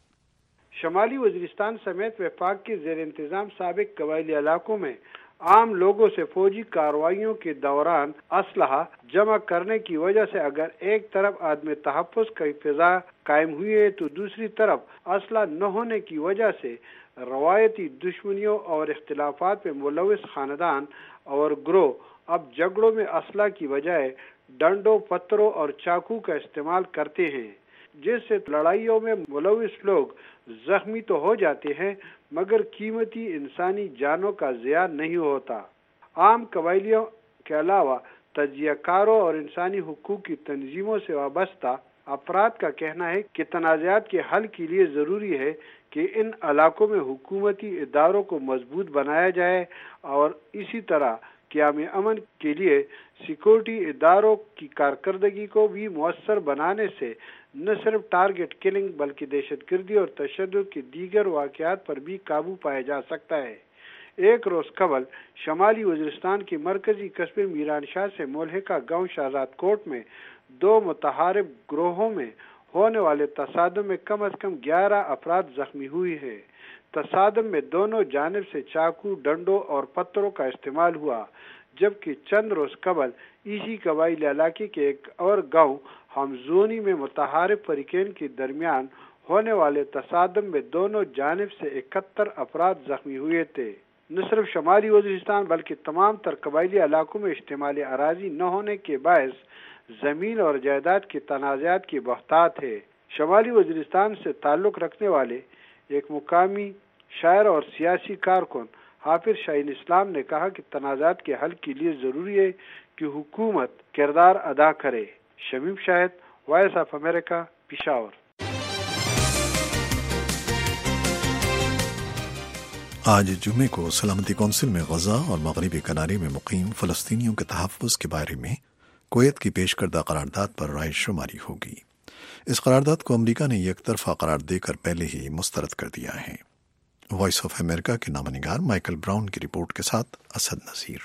شمالی وزیرستان سمیت وفاق کے زیر انتظام سابق قبائلی علاقوں میں عام لوگوں سے فوجی کارروائیوں کے دوران اسلحہ جمع کرنے کی وجہ سے اگر ایک طرف عدم تحفظ کی فضا قائم ہوئی ہے تو دوسری طرف اسلحہ نہ ہونے کی وجہ سے روایتی دشمنیوں اور اختلافات میں ملوث خاندان اور گروہ اب جھگڑوں میں اسلحہ کی بجائے ڈنڈوں، پتھروں اور چاقو کا استعمال کرتے ہیں، جس سے لڑائیوں میں ملوث لوگ زخمی تو ہو جاتے ہیں مگر قیمتی انسانی جانوں کا ضیاع نہیں ہوتا. عام قبائلیوں کے علاوہ تجزیہ کاروں اور انسانی حقوق کی تنظیموں سے وابستہ افراد کا کہنا ہے کہ تنازعات کے حل کے لیے ضروری ہے کہ ان علاقوں میں حکومتی اداروں کو مضبوط بنایا جائے اور اسی طرح قیام امن کے لیے سیکورٹی اداروں کی کارکردگی کو بھی مؤثر بنانے سے نہ صرف ٹارگٹ کلنگ بلکہ دہشت گردی اور تشدد کے دیگر واقعات پر بھی قابو پایا جا سکتا ہے. ایک روز قبل شمالی وزیرستان کے مرکزی قصبے میران شاہ سے ملحقہ گاؤں شہزاد کوٹ میں دو متحارب گروہوں میں ہونے والے تصادم میں کم از کم گیارہ افراد زخمی ہوئے ہیں. تصادم میں دونوں جانب سے چاقو، ڈنڈوں اور پتھروں کا استعمال ہوا، جبکہ چند روز قبل اسی قبائلی علاقے کے ایک اور گاؤں ہمزونی میں متحارب فریقین کے درمیان ہونے والے تصادم میں دونوں جانب سے اکہتر افراد زخمی ہوئے تھے. نہ صرف شمالی وزیرستان بلکہ تمام تر قبائلی علاقوں میں اشتمالی اراضی نہ ہونے کے باعث زمین اور جائیداد کے تنازعات کی بہتات ہے. شمالی وزیرستان سے تعلق رکھنے والے ایک مقامی شاعر اور سیاسی کارکن حافظ شاہین اسلام نے کہا کہ تنازعات کے حل کے لیے ضروری ہے کہ حکومت کردار ادا کرے. Shamim Shahid, Voice of America, Peshawar. آج جمعے کو سلامتی کونسل میں غزہ اور مغربی کنارے میں مقیم فلسطینیوں کے تحفظ کے بارے میں کویت کی پیش کردہ قرارداد پر رائے شماری ہوگی. اس قرارداد کو امریکہ نے یک طرفہ قرار دے کر پہلے ہی مسترد کر دیا ہے. وائس آف امریکہ کے نامہ نگار مائیکل براؤن کی رپورٹ کے ساتھ اسد نذیر.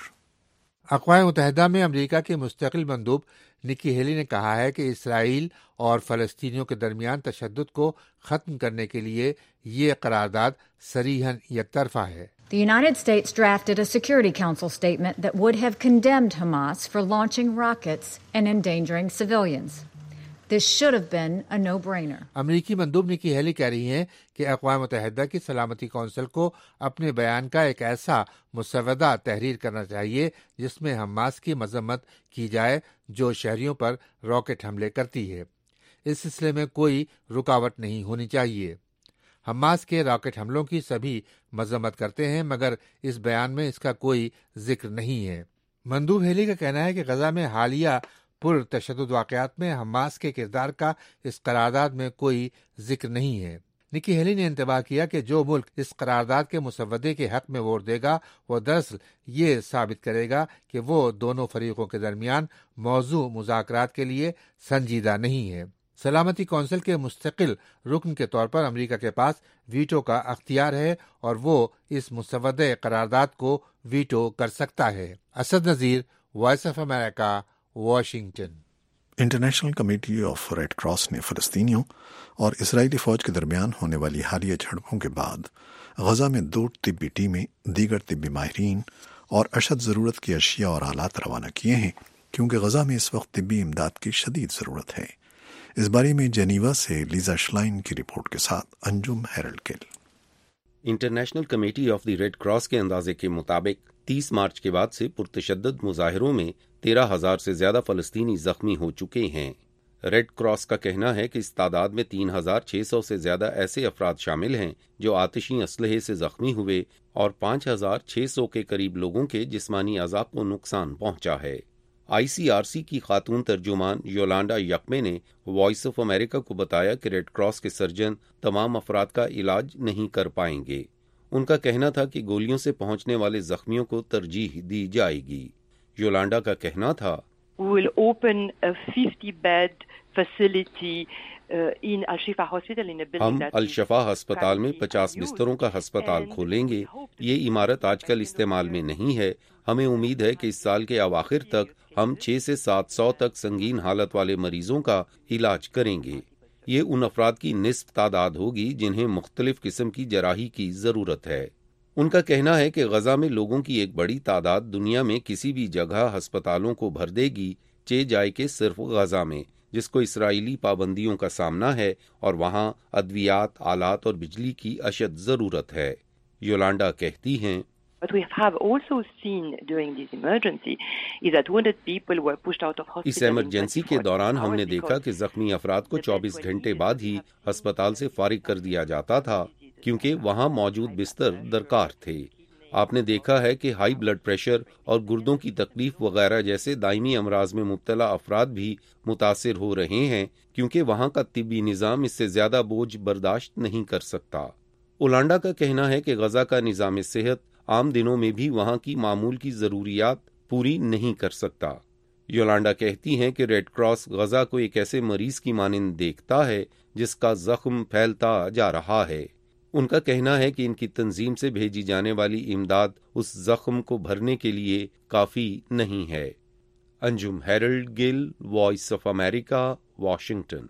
اقوام متحدہ میں امریکہ کے مستقل مندوب نکی ہیلی نے کہا ہے کہ اسرائیل اور فلسطینیوں کے درمیان تشدد کو ختم کرنے کے لیے یہ قرارداد صریحاً یک طرفہ ہے. The United States drafted a Security Council statement that would have condemned Hamas for launching rockets and endangering civilians. This should have been a no-brainer. امریکی مندوب نکی ہیلی کہہ رہی ہیں کہ اقوام متحدہ کی سلامتی کونسل کو اپنے بیان کا ایک ایسا مسودہ تحریر کرنا چاہیے جس میں حماس کی مذمت کی جائے جو شہریوں پر راکٹ حملے کرتی ہے. اس سلسلے میں کوئی رکاوٹ نہیں ہونی چاہیے. حماس کے راکٹ حملوں کی سبھی مذمت کرتے ہیں مگر اس بیان میں اس کا کوئی ذکر نہیں ہے. مندوب ہیلی کا کہنا ہے کہ غزہ میں حالیہ پر تشدد واقعات میں حماس کے کردار کا اس قرارداد میں کوئی ذکر نہیں ہے. نکی ہیلی نے انتباہ کیا کہ جو ملک اس قرارداد کے مسودے کے حق میں ووٹ دے گا وہ دراصل یہ ثابت کرے گا کہ وہ دونوں فریقوں کے درمیان موضوع مذاکرات کے لیے سنجیدہ نہیں ہے. سلامتی کونسل کے مستقل رکن کے طور پر امریکہ کے پاس ویٹو کا اختیار ہے اور وہ اس مسودہ قرارداد کو ویٹو کر سکتا ہے. Asad Nazir, Voice of America, Washington. International Committee of Red Cross نے فلسطینیوں اور اسرائیلی فوج کے درمیان ہونے والی حالیہ جھڑپوں کے بعد غزہ میں دو طبی ٹیمیں، دیگر طبی ماہرین اور اشد ضرورت کی اشیاء اور آلات روانہ کیے ہیں کیونکہ غزہ میں اس وقت طبی امداد کی شدید ضرورت ہے. اس بارے میں جنیوا سے لیزا شلائن کی رپورٹ کے ساتھ Anjum Herald Gill. International Committee of the Red Cross کے اندازے کے مطابق تیس مارچ کے بعد سے پرتشدد مظاہروں میں تیرہ ہزار سے زیادہ فلسطینی زخمی ہو چکے ہیں. ریڈ کراس کا کہنا ہے کہ اس تعداد میں تین ہزار چھ سو سے زیادہ ایسے افراد شامل ہیں جو آتشی اسلحے سے زخمی ہوئے اور پانچ ہزار چھ سو کے قریب لوگوں کے جسمانی اعضاء کو نقصان پہنچا ہے۔ آئی سی آر سی کی خاتون ترجمان یولانڈا یکمے نے وائس آف امریکہ کو بتایا کہ ریڈ کراس کے سرجن تمام افراد کا علاج نہیں کر پائیں گے۔ ان کا کہنا تھا کہ گولیوں سے پہنچنے والے زخمیوں کو ترجیح دی جائے گی۔ یولانڈا کا کہنا تھا We will open a fifty bed facility uh, in Al-Shifa Hospital in a building ہم that الشفا ہسپتال میں پچاس بستروں کا ہسپتال کھولیں گے۔ یہ عمارت آج کل استعمال میں نہیں ہے۔ ہمیں امید ہے کہ اس سال کے اواخر تک ہم چھ سے سات سو تک سنگین حالت والے مریضوں کا علاج کریں گے۔ یہ ان افراد کی نصف تعداد ہوگی جنہیں مختلف قسم کی جراحی کی ضرورت ہے۔ ان کا کہنا ہے کہ غزہ میں لوگوں کی ایک بڑی تعداد دنیا میں کسی بھی جگہ ہسپتالوں کو بھر دے گی چہ جائے کہ صرف غزہ میں، جس کو اسرائیلی پابندیوں کا سامنا ہے اور وہاں ادویات، آلات اور بجلی کی اشد ضرورت ہے۔ یولانڈا کہتی ہیں What we have also seen during this emergency is that wounded people were pushed out of hospital. اس ایمرجنسی کے دوران ہم نے دیکھا کہ زخمی افراد کو چوبیس گھنٹے بعد ہی ہسپتال سے فارغ کر دیا جاتا تھا کیونکہ وہاں موجود بستر درکار تھے۔ آپ نے دیکھا ہے کہ ہائی بلڈ پریشر اور گردوں کی تکلیف وغیرہ جیسے دائمی امراض میں مبتلا افراد بھی متاثر ہو رہے ہیں کیونکہ وہاں کا طبی نظام اس سے زیادہ بوجھ برداشت نہیں کر سکتا۔ اولانڈا کا کہنا ہے کہ غزہ کا نظام صحت عام دنوں میں بھی وہاں کی معمول کی ضروریات پوری نہیں کر سکتا۔ یولانڈا کہتی ہیں کہ ریڈ کراس غزہ کو ایک ایسے مریض کی مانند دیکھتا ہے جس کا زخم پھیلتا جا رہا ہے۔ ان کا کہنا ہے کہ ان کی تنظیم سے بھیجی جانے والی امداد اس زخم کو بھرنے کے لیے کافی نہیں ہے۔ Anjum Herald Gill, Voice of America, Washington.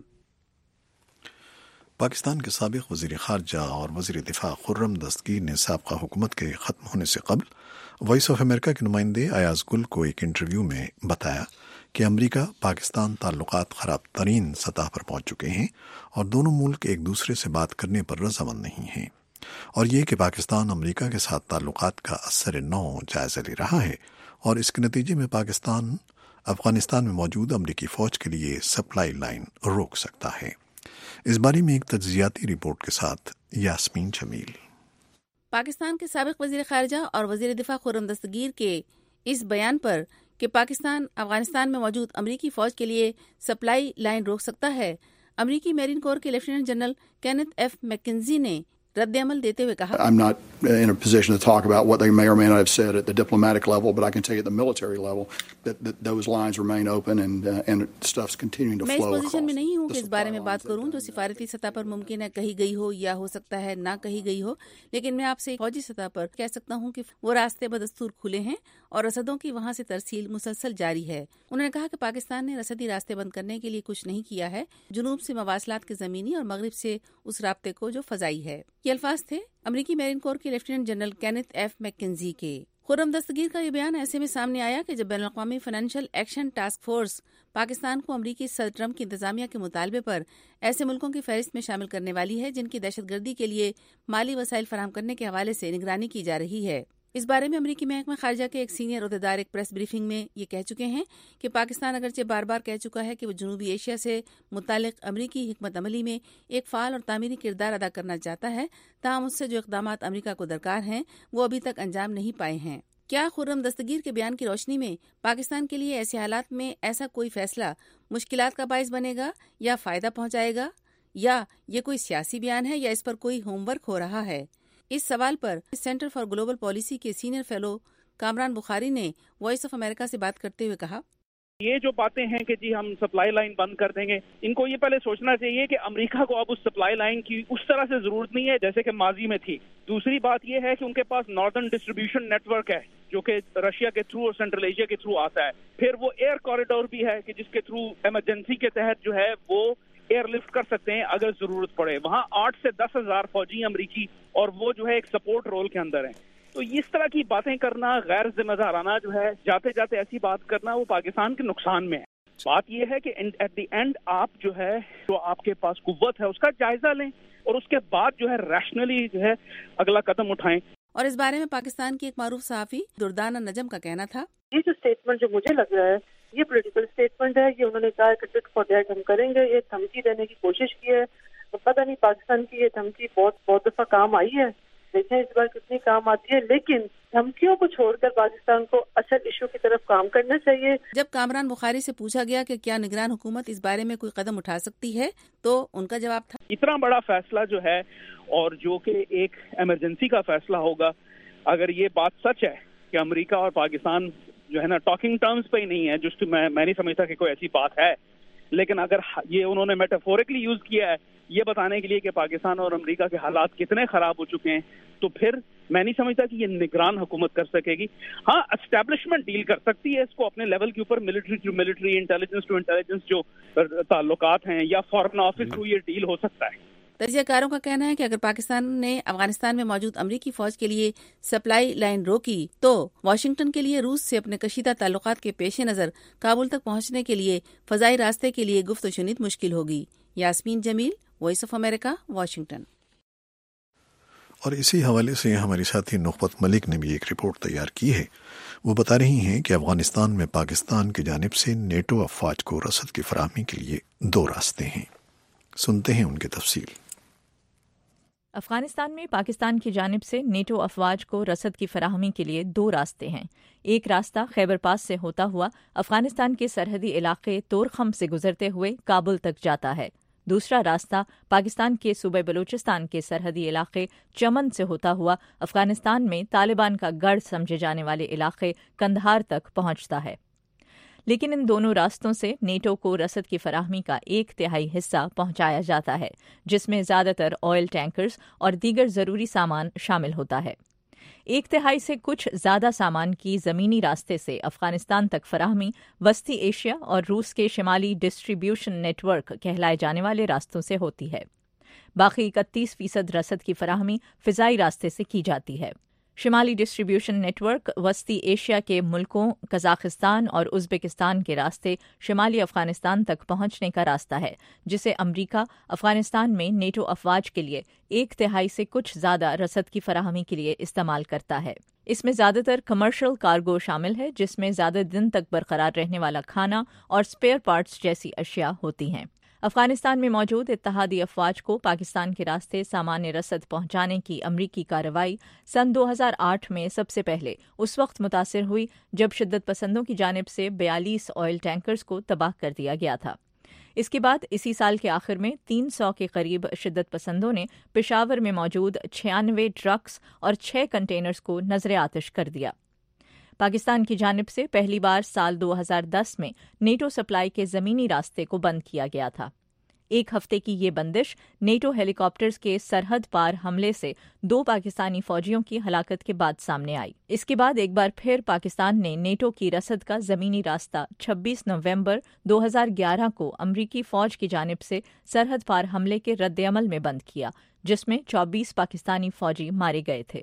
Pakistan کے سابق وزیر خارجہ اور وزیر دفاع خرم دستگیر نے سابقہ حکومت کے ختم ہونے سے قبل وائس آف امریکہ کے نمائندے ایاز گل کو ایک انٹرویو میں بتایا کہ امریکہ پاکستان تعلقات خراب ترین سطح پر پہنچ چکے ہیں اور دونوں ملک ایک دوسرے سے بات کرنے پر رضامند نہیں ہیں، اور یہ کہ پاکستان امریکہ کے ساتھ تعلقات کا اثر نو جائزہ لے رہا ہے اور اس کے نتیجے میں پاکستان افغانستان میں موجود امریکی فوج کے لیے سپلائی لائن روک سکتا ہے۔ اس بارے میں ایک تجزیاتی رپورٹ کے ساتھ یاسمین جمیل۔ پاکستان کے سابق وزیر خارجہ اور وزیر دفاع خرم دستگیر کے اس بیان پر کہ پاکستان افغانستان میں موجود امریکی فوج کے لیے سپلائی لائن روک سکتا ہے، امریکی میرین کور کے lieutenant general Kenneth F McKenzie نے رد عمل دیتے ہوئے کہا I'm not in a position to talk about what they may or may not have said at the diplomatic level, but I can tell you at the military level that, that those lines remain open and, uh, and stuff's continuing to flow across. میں اس position میں نہیں ہوں کہ اس بارے میں بات کروں جو سفارتی سطح پر ممکن ہے کہی گئی ہو یا ہو سکتا ہے نہ کہی گئی ہو، لیکن میں آپ سے فوجی سطح پر کہہ سکتا ہوں کہ وہ راستے بدستور کھلے ہیں اور رسدوں کی وہاں سے ترسیل مسلسل جاری ہے۔ انہوں نے کہا کہ پاکستان نے رسدی راستے بند کرنے کے لیے کچھ نہیں کیا ہے، جنوب سے مواصلات کے زمینی اور مغرب سے اس رابطے کو جو فضائی ہے۔ یہ الفاظ تھے امریکی میرین کور کے lieutenant general Kenneth F McKenzie کے۔ خرم دستگیر کا یہ بیان ایسے میں سامنے آیا کہ جب بین الاقوامی financial action task force Pakistan کو امریکی صدر ٹرمپ کی انتظامیہ کے مطالبے پر ایسے ملکوں کی فہرست میں شامل کرنے والی ہے جن کی دہشت گردی کے لیے مالی وسائل فراہم کرنے کے حوالے سے نگرانی کی جا رہی ہے۔ اس بارے میں امریکی محکمہ خارجہ کے ایک سینئر عہدیدار ایک پریس بریفنگ میں یہ کہہ چکے ہیں کہ پاکستان اگرچہ بار بار کہہ چکا ہے کہ وہ جنوبی ایشیا سے متعلق امریکی حکمت عملی میں ایک فعال اور تعمیری کردار ادا کرنا چاہتا ہے، تاہم اس سے جو اقدامات امریکہ کو درکار ہیں وہ ابھی تک انجام نہیں پائے ہیں۔ کیا خرم دستگیر کے بیان کی روشنی میں پاکستان کے لیے ایسے حالات میں ایسا کوئی فیصلہ مشکلات کا باعث بنے گا یا فائدہ پہنچائے گا، یا یہ کوئی سیاسی بیان ہے یا اس پر کوئی ہوم ورک ہو رہا ہے؟ اس سوال پر سینٹر فار گلوبل پالیسی کے سینئر فیلو کامران بخاری نے وائس آف امریکہ سے بات کرتے ہوئے کہا، یہ جو باتیں ہیں کہ جی ہم سپلائی لائن بند کر دیں گے، ان کو یہ پہلے سوچنا چاہیے کہ امریکہ کو اب اس سپلائی لائن کی اس طرح سے ضرورت نہیں ہے جیسے کہ ماضی میں تھی۔ دوسری بات یہ ہے کہ ان کے پاس ناردرن ڈسٹریبیوشن نیٹ ورک ہے جو کہ رشیا کے تھرو اور سینٹرل ایشیا کے تھرو آتا ہے، پھر وہ ایئر کوریڈور بھی ہے کہ جس کے تھرو ایمرجنسی کے تحت جو ہے وہ ایئر لفٹ کر سکتے ہیں اگر ضرورت پڑے۔ وہاں آٹھ سے دس ہزار فوجی امریکی اور وہ جو ہے ایک سپورٹ رول کے اندر ہیں۔ تو اس طرح کی باتیں کرنا، غیر ذمہ دارانہ جو ہے جاتے جاتے ایسی بات کرنا، وہ پاکستان کے نقصان میں ہے۔ بات یہ ہے کہ ایٹ دی اینڈ آپ جو ہے جو آپ کے پاس قوت ہے اس کا جائزہ لیں اور اس کے بعد جو ہے ریشنلی جو ہے اگلا قدم اٹھائیں۔ اور اس بارے میں پاکستان کی ایک معروف صحافی دردانہ نجم کا کہنا تھا، یہ جو اسٹیٹمنٹ جو مجھے لگ رہا ہے یہ پولیٹیکل اسٹیٹمنٹ ہے, یہ انہوں نے کہا کہ ٹٹ فار ڈیٹ ہم کریں گے, یہ دھمکی دینے کی کوشش کی ہے. تو پتہ نہیں پاکستان کی یہ دھمکی بہت بہت دفعہ کام آئی ہے, دیکھیں اس بار کتنی کام آتی ہے, لیکن دھمکیوں کو چھوڑ کر پاکستان کو اصل ایشو کی طرف کام کرنا چاہیے. جب کامران بخاری سے پوچھا گیا کہ کیا نگران حکومت اس بارے میں کوئی قدم اٹھا سکتی ہے تو ان کا جواب تھا, اتنا بڑا فیصلہ جو ہے اور جو کہ ایک ایمرجنسی کا فیصلہ ہوگا, اگر یہ بات سچ ہے کہ امریکہ اور پاکستان جو ہے نا ٹاکنگ ٹرمز پہ ہی نہیں ہے, جو میں میں نہیں سمجھتا کہ کوئی ایسی بات ہے, لیکن اگر یہ انہوں نے میٹافورکلی یوز کیا ہے یہ بتانے کے لیے کہ پاکستان اور امریکہ کے حالات کتنے خراب ہو چکے ہیں, تو پھر میں نہیں سمجھتا کہ یہ نگران حکومت کر سکے گی. ہاں اسٹیبلشمنٹ ڈیل کر سکتی ہے اس کو اپنے لیول کے اوپر, military to military, intelligence to intelligence جو تعلقات ہیں, یا فارن آفس تھرو یہ ڈیل ہو سکتا ہے. تجزیہ کاروں کا کہنا ہے کہ اگر پاکستان نے افغانستان میں موجود امریکی فوج کے لیے سپلائی لائن روکی تو واشنگٹن کے لیے روس سے اپنے کشیدہ تعلقات کے پیش نظر کابل تک پہنچنے کے لیے فضائی راستے کے لیے گفت و شنید مشکل ہوگی. Yasmeen Jamil, Voice of America, Washington. اور اسی حوالے سے ہماری ساتھی نخبت ملک نے بھی ایک رپورٹ تیار کی ہے. وہ بتا رہی ہیں کہ افغانستان میں پاکستان کی جانب سے نیٹو افواج کو رسد کی فراہمی کے لیے دو راستے ہیں. سنتے ہیں ان کی تفصیل. افغانستان میں پاکستان کی جانب سے نیٹو افواج کو رسد کی فراہمی کے لیے دو راستے ہیں. ایک راستہ خیبر پاس سے ہوتا ہوا افغانستان کے سرحدی علاقے تورخم سے گزرتے ہوئے کابل تک جاتا ہے. دوسرا راستہ پاکستان کے صوبہ بلوچستان کے سرحدی علاقے چمن سے ہوتا ہوا افغانستان میں طالبان کا گڑھ سمجھے جانے والے علاقے کندہار تک پہنچتا ہے. لیکن ان دونوں راستوں سے نیٹو کو رسد کی فراہمی کا ایک تہائی حصہ پہنچایا جاتا ہے, جس میں زیادہ تر آئل ٹینکرز اور دیگر ضروری سامان شامل ہوتا ہے. ایک تہائی سے کچھ زیادہ سامان کی زمینی راستے سے افغانستان تک فراہمی وسطی ایشیا اور روس کے شمالی ڈسٹریبیوشن نیٹ ورک کہلائے جانے والے راستوں سے ہوتی ہے. باقی اکتیس فیصد رسد کی فراہمی فضائی راستے سے کی جاتی ہے. شمالی ڈسٹریبیوشن نیٹ ورک وسطی ایشیا کے ملکوں قزاقستان اور ازبکستان کے راستے شمالی افغانستان تک پہنچنے کا راستہ ہے, جسے امریکہ افغانستان میں نیٹو افواج کے لیے ایک تہائی سے کچھ زیادہ رسد کی فراہمی کے لیے استعمال کرتا ہے. اس میں زیادہ تر کمرشل کارگو شامل ہے, جس میں زیادہ دن تک برقرار رہنے والا کھانا اور اسپیئر پارٹس جیسی اشیاء ہوتی ہیں. افغانستان میں موجود اتحادی افواج کو پاکستان کے راستے سامان رسد پہنچانے کی امریکی کارروائی سن دو ہزار آٹھ میں سب سے پہلے اس وقت متاثر ہوئی جب شدت پسندوں کی جانب سے بیالیس آئل ٹینکرز کو تباہ کر دیا گیا تھا. اس کے بعد اسی سال کے آخر میں تین سو کے قریب شدت پسندوں نے پشاور میں موجود چھیانوے ٹرکس اور چھ کنٹینرز کو نظر آتش کر دیا. پاکستان کی جانب سے پہلی بار سال دو ہزار دس میں نیٹو سپلائی کے زمینی راستے کو بند کیا گیا تھا. ایک ہفتے کی یہ بندش نیٹو ہیلی کاپٹرز کے سرحد پار حملے سے دو پاکستانی فوجیوں کی ہلاکت کے بعد سامنے آئی. اس کے بعد ایک بار پھر پاکستان نے نیٹو کی رسد کا زمینی راستہ چھبیس نومبر دو ہزار گیارہ کو امریکی فوج کی جانب سے سرحد پار حملے کے رد عمل میں بند کیا, جس میں چوبیس پاکستانی فوجی مارے گئے تھے.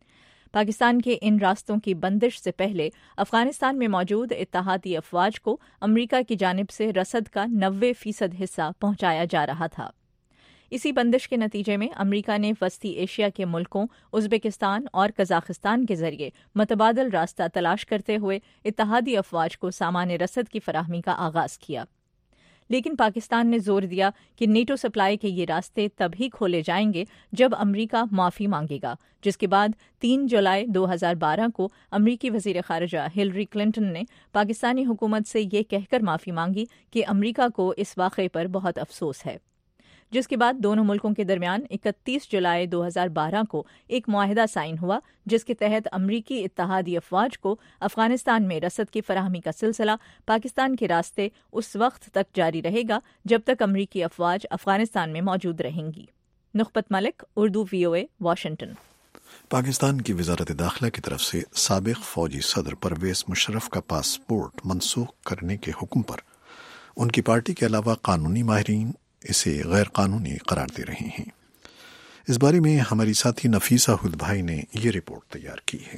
پاکستان کے ان راستوں کی بندش سے پہلے افغانستان میں موجود اتحادی افواج کو امریکہ کی جانب سے رسد کا نوے فیصد حصہ پہنچایا جا رہا تھا. اسی بندش کے نتیجے میں امریکہ نے وسطی ایشیا کے ملکوں ازبکستان اور قزاقستان کے ذریعے متبادل راستہ تلاش کرتے ہوئے اتحادی افواج کو سامان رسد کی فراہمی کا آغاز کیا. لیکن پاکستان نے زور دیا کہ نیٹو سپلائی کے یہ راستے تبھی کھولے جائیں گے جب امریکہ معافی مانگے گا, جس کے بعد تین جولائی دو ہزار بارہ کو امریکی وزیر خارجہ ہلری کلنٹن نے پاکستانی حکومت سے یہ کہہ کر معافی مانگی کہ امریکہ کو اس واقعے پر بہت افسوس ہے. جس کے بعد دونوں ملکوں کے درمیان اکتیس جولائی دو ہزار بارہ کو ایک معاہدہ سائن ہوا, جس کے تحت امریکی اتحادی افواج کو افغانستان میں رسد کی فراہمی کا سلسلہ پاکستان کے راستے اس وقت تک جاری رہے گا جب تک امریکی افواج افغانستان میں موجود رہیں گی. Nakhbat Malik, Urdu V O A, Washington. Pakistan کی وزارت داخلہ کی طرف سے سابق فوجی صدر پرویز مشرف کا پاسپورٹ منسوخ کرنے کے حکم پر ان کی پارٹی کے علاوہ قانونی ماہرین اسے غیر قانونی قرار دے رہے ہیں. اس بارے میں ہماری ساتھی نفیسہ ہد بھائی نے یہ رپورٹ تیار کی ہے.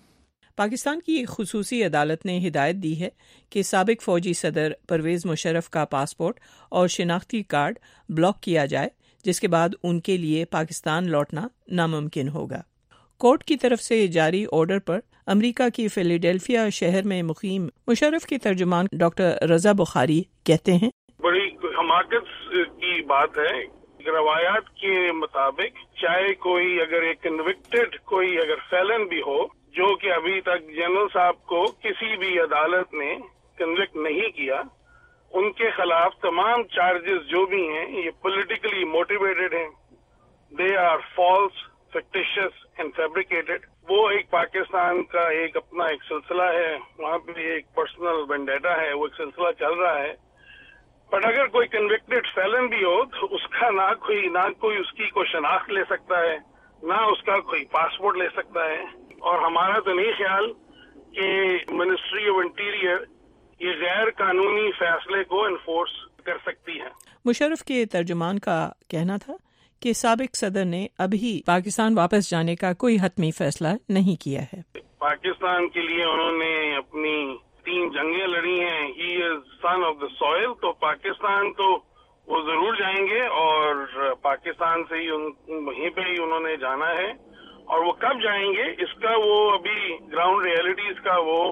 پاکستان کی ایک خصوصی عدالت نے ہدایت دی ہے کہ سابق فوجی صدر پرویز مشرف کا پاسپورٹ اور شناختی کارڈ بلاک کیا جائے, جس کے بعد ان کے لیے پاکستان لوٹنا ناممکن ہوگا. کورٹ کی طرف سے جاری آرڈر پر امریکہ کی فیلیڈیلفیا شہر میں مقیم مشرف کے ترجمان ڈاکٹر رضا بخاری کہتے ہیں بڑی حماقت کی بات ہے، روایات کے مطابق چاہے کوئی اگر ایک کنوکٹڈ کوئی اگر فیلن بھی ہو، جو کہ ابھی تک جنرل صاحب کو کسی بھی عدالت نے کنوکٹ نہیں کیا، ان کے خلاف تمام چارجز جو بھی ہیں یہ پولیٹیکلی موٹیویٹڈ ہیں، they are false, fictitious and fabricated. وہ ایک پاکستان کا ایک اپنا ایک سلسلہ ہے، وہاں پہ ایک پرسنل وینڈیٹا ہے، وہ ایک سلسلہ چل رہا ہے۔ بٹ اگر کوئی کنوکٹڈ فیلن بھی ہو تو اس کا نہ کوئی نہ کوئی اس کی کوئی شناخت لے سکتا ہے، نہ اس کا کوئی پاسپورٹ لے سکتا ہے، اور ہمارا تو نہیں خیال کہ منسٹری آف انٹیریئر یہ غیر قانونی فیصلے کو انفورس کر سکتی ہے۔ مشرف کے ترجمان کا کہنا تھا کہ سابق صدر نے ابھی پاکستان واپس جانے کا کوئی حتمی فیصلہ نہیں کیا ہے۔ پاکستان کے لیے انہوں نے اپنی تین جنگیں لڑی ہیں، ہی از سن آف دا سوئل، تو پاکستان تو وہ ضرور جائیں گے، اور پاکستان سے ہی وہیں پہ ہی انہوں نے جانا ہے، اور وہ کب جائیں گے اس کا وہ ابھی گراؤنڈ ریئلٹیز کا وہ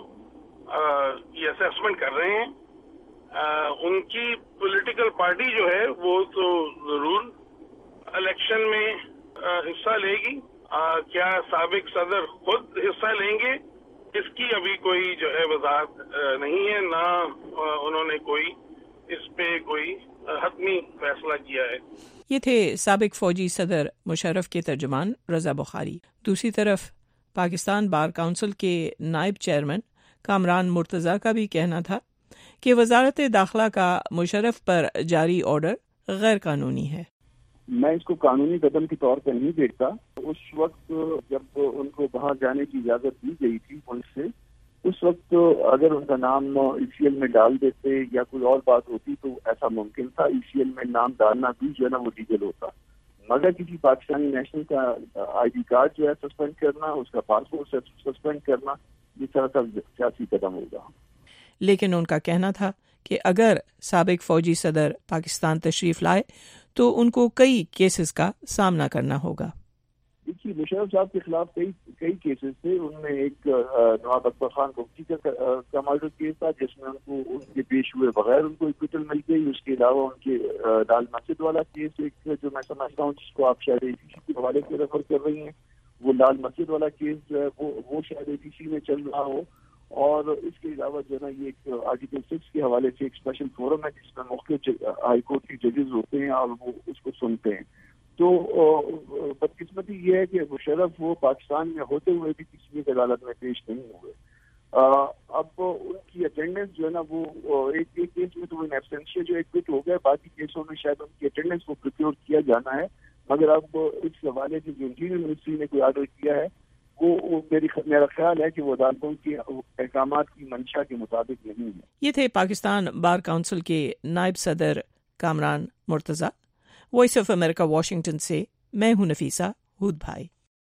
یہ اسیسمنٹ کر رہے ہیں۔ ان کی پولیٹیکل پارٹی جو ہے وہ تو ضرور الیکشن میں حصہ لے گی، کیا سابق صدر خود حصہ لیں گے اس کی ابھی کوئی جو ہے وضاحت نہیں ہے، نہ انہوں نے کوئی اس پہ کوئی حتمی فیصلہ کیا ہے۔ یہ تھے سابق فوجی صدر مشرف کے ترجمان رضا بخاری۔ دوسری طرف پاکستان بار کونسل کے نائب چیئرمین کامران مرتضیٰ کا بھی کہنا تھا کہ وزارت داخلہ کا مشرف پر جاری آرڈر غیر قانونی ہے۔ میں اس کو قانونی قدم کے طور پر نہیں دیکھتا۔ اس وقت جب ان کو باہر جانے کی اجازت دی گئی تھی ملک سے، اس وقت اگر ان کا نام ای سی ایل میں ڈال دیتے یا کوئی اور بات ہوتی تو ایسا ممکن تھا، ای سی ایل میں نام ڈالنا بھی جو ہے نا وہ لیگل ہوتا، مگر کسی پاکستانی نیشنل کا آئی ڈی کارڈ جو ہے سسپینڈ کرنا، اس کا پاسپورٹ سسپینڈ کرنا، یہ سراسر سیاسی قدم ہوگا۔ لیکن ان کا کہنا تھا کہ اگر سابق فوجی صدر پاکستان تشریف لائے تو ان کو کئی کیسز کا سامنا کرنا ہوگا۔ دیکھیے مشرف صاحب کے خلاف کئی کئی کیسز تھے، ان میں ایک نواب اکبر خان بگٹی کا مرڈر کیس تھا جس میں ان کو ان کے پیش ہوئے بغیر ان کو ایکویٹل مل گئی۔ اس کے علاوہ ان کے لال مسجد والا کیس ایک جو میں سمجھتا ہوں جس کو آپ شاید اے سی سی کے حوالے سے ریفر کر رہی ہیں، وہ لال مسجد والا کیس جو ہے وہ وہ شاید اے سی سی میں چل رہا ہو، اور اس کے علاوہ جو ہے نا یہ ایک آرٹیکل سکس کے حوالے سے ایک اسپیشل فورم ہے جس میں مختلف ہائی کورٹ کے ججز ہوتے ہیں اور وہ اس کو سنتے ہیں۔ تو بدقسمتی یہ ہے کہ مشرف وہ پاکستان میں ہوتے ہوئے بھی کسی ایک عدالت میں پیش نہیں ہوئے۔ اب ان کی اٹینڈنس جو ہے نا وہ ایک ایک کیس میں تو وہ ایبسینشیا جو ایک ہو گئے، باقی کیسوں میں شاید ان کی اٹینڈنس کو پریکیور کیا جانا ہے، مگر اب اس حوالے سے جو انٹیریئر منسٹری نے کوئی آرڈر کیا ہے وہ میری میرا خیال ہے کہ وہ عدالتوں کے احکامات کی منشا کے مطابق نہیں ہے۔ یہ تھے پاکستان بار کونسل کے نائب صدر Kamran Murtaza. Voice of America Washington سے میں ہوں نفیسہ ہود بھائی۔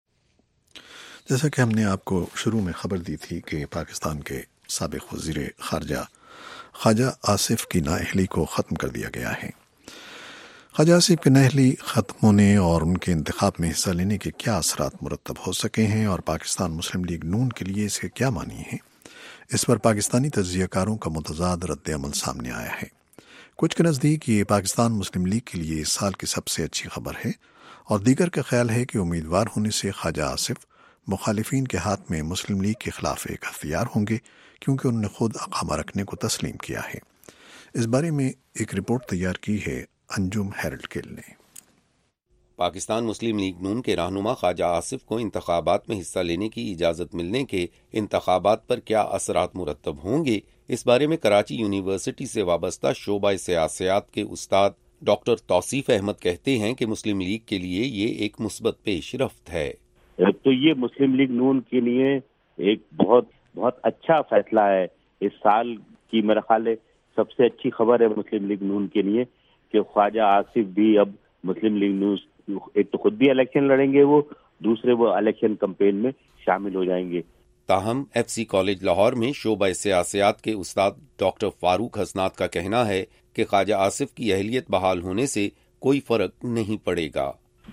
جیسا کہ ہم نے آپ کو شروع میں خبر دی تھی کہ پاکستان کے سابق وزیر خارجہ خواجہ آصف کی نااہلی کو ختم کر دیا گیا ہے۔ خواجہ آصف کی نااہلی ختم ہونے اور ان کے انتخاب میں حصہ لینے کے کیا اثرات مرتب ہو سکے ہیں اور پاکستان مسلم لیگ نون کے لیے اس کے کیا معنی ہیں، اس پر پاکستانی تجزیہ کاروں کا متضاد رد عمل سامنے آیا ہے۔ کچھ کے نزدیک یہ پاکستان مسلم لیگ کے لیے اس سال کی سب سے اچھی خبر ہے، اور دیگر کا خیال ہے کہ امیدوار ہونے سے خواجہ آصف مخالفین کے ہاتھ میں مسلم لیگ کے خلاف ایک ہتھیار ہوں گے، کیونکہ انہوں نے خود اقامہ رکھنے کو تسلیم کیا ہے۔ اس بارے میں ایک رپورٹ تیار کی ہے انجم ہیرلڈ کیل نے۔ پاکستان مسلم لیگ نون کے رہنما خواجہ آصف کو انتخابات میں حصہ لینے کی اجازت ملنے کے انتخابات پر کیا اثرات مرتب ہوں گے، اس بارے میں کراچی یونیورسٹی سے وابستہ شعبہ سیاسیات کے استاد ڈاکٹر توصیف احمد کہتے ہیں کہ مسلم لیگ کے لیے یہ ایک مثبت پیش رفت ہے۔ تو یہ مسلم لیگ نون کے لیے ایک بہت بہت اچھا فیصلہ ہے۔ اس سال کی میرا خیال ہے سب سے اچھی خبر ہے مسلم لیگ نون کے لیے کہ خواجہ آصف بھی اب مسلم لیگ نون ایک تو خود بھی الیکشن لڑیں گے، وہ دوسرے وہ الیکشن کمپین میں شامل ہو جائیں گے۔ تاہم ایف سی کالج لاہور میں شعبہ سیاسیات کے استاد ڈاکٹر فاروق حسنات کا کہنا ہے کہ خواجہ آصف کی اہلیت بحال ہونے سے کوئی فرق نہیں پڑے گا۔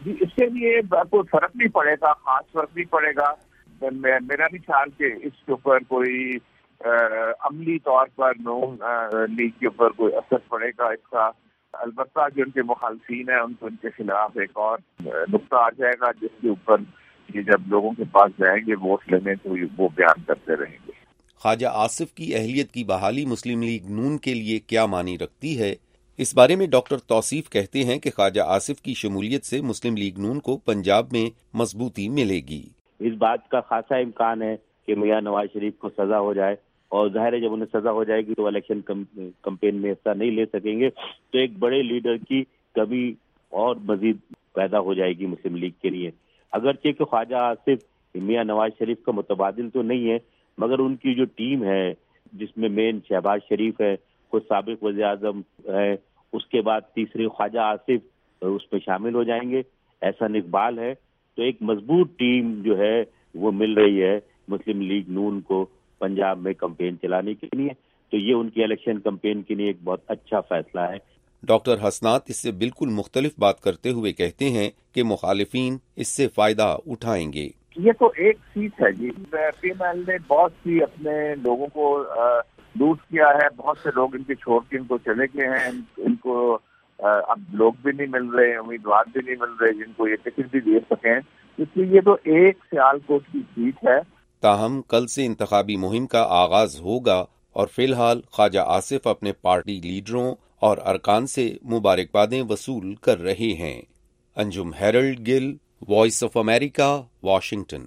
جی اس سے لیے کوئی فرق نہیں پڑے گا، خاص فرق نہیں پڑے گا. میرا نہیں خیال کہ اس کے اوپر کوئی عملی طور پر نون لیگ کے اوپر کوئی اثر پڑے گا اس کا. البتہ جو ان کے مخالفین ہیں ان کو ان کے خلاف ایک اور نقطہ آ جائے گا جس کے اوپر یہ جب لوگوں کے پاس جائیں گے ووٹ لینے تو وہ بیان کرتے رہیں گے. خواجہ آصف کی اہلیت کی بحالی مسلم لیگ نون کے لیے کیا معنی رکھتی ہے، اس بارے میں ڈاکٹر توصیف کہتے ہیں کہ خواجہ آصف کی شمولیت سے مسلم لیگ نون کو پنجاب میں مضبوطی ملے گی. اس بات کا خاصا امکان ہے کہ میاں نواز شریف کو سزا ہو جائے، اور ظاہر ہے جب انہیں سزا ہو جائے گی تو الیکشن کمپین میں حصہ نہیں لے سکیں گے، تو ایک بڑے لیڈر کی کمی اور مزید پیدا ہو جائے گی مسلم لیگ کے لیے. اگرچہ کہ خواجہ آصف میاں نواز شریف کا متبادل تو نہیں ہے، مگر ان کی جو ٹیم ہے جس میں مین شہباز شریف ہے، خود سابق وزیر اعظم ہے، اس کے بعد تیسرے خواجہ آصف اس میں شامل ہو جائیں گے، احسن اقبال ہے، تو ایک مضبوط ٹیم جو ہے وہ مل رہی ہے مسلم لیگ نون کو پنجاب میں کمپین چلانے کے لیے. تو یہ ان کی الیکشن کمپین کے لیے ایک بہت اچھا فیصلہ ہے. ڈاکٹر حسنات اس سے بالکل مختلف بات کرتے ہوئے کہتے ہیں کہ مخالفین اس سے فائدہ اٹھائیں گے. یہ تو ایک سیٹ ہے جی، پی ایم ایل نے بہت سی اپنے لوگوں کو لوٹ کیا ہے، بہت سے لوگ ان کے چھوڑ کے ان کو چلے گئے ہیں، ان کو اب لوگ بھی نہیں مل رہے، امیدوار بھی نہیں مل رہے جن کو یہ ٹکٹ بھی دے سکیں، اس لیے یہ تو ایک سیال کوٹ کی سیٹ ہے. تاہم کل سے انتخابی مہم کا آغاز ہوگا اور فی الحال خواجہ آصف اپنے پارٹی لیڈروں اور ارکان سے مبارکبادیں وصول کر رہے ہیں. Anjum Herald Gill, Voice of America, Washington.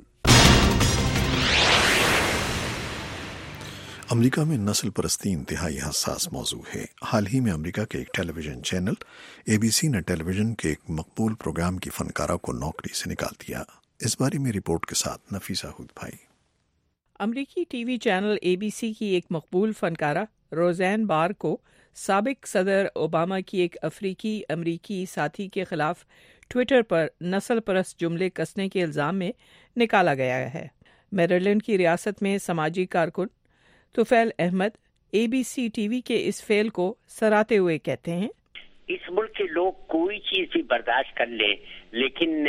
امریکہ میں نسل پرستی انتہائی حساس موضوع ہے. حال ہی میں امریکہ کے ایک television channel A B C نے ٹیلی ویژن کے ایک مقبول پروگرام کی فنکارہ کو نوکری سے نکال دیا. اس بارے میں رپورٹ کے ساتھ نفیسہ ہود بھائی. امریکی T V channel A B C کی ایک مقبول فنکارہ روزین بار کو سابق صدر اوباما کی ایک افریقی امریکی ساتھی کے خلاف ٹویٹر پر نسل پرست جملے کسنے کے الزام میں نکالا گیا ہے. میریلینڈ کی ریاست میں سماجی کارکن Tufail Ahmed A B C T V کے اس فعل کو سراہتے ہوئے کہتے ہیں، اس ملک کے لوگ کوئی چیز بھی برداشت کر لیں، لیکن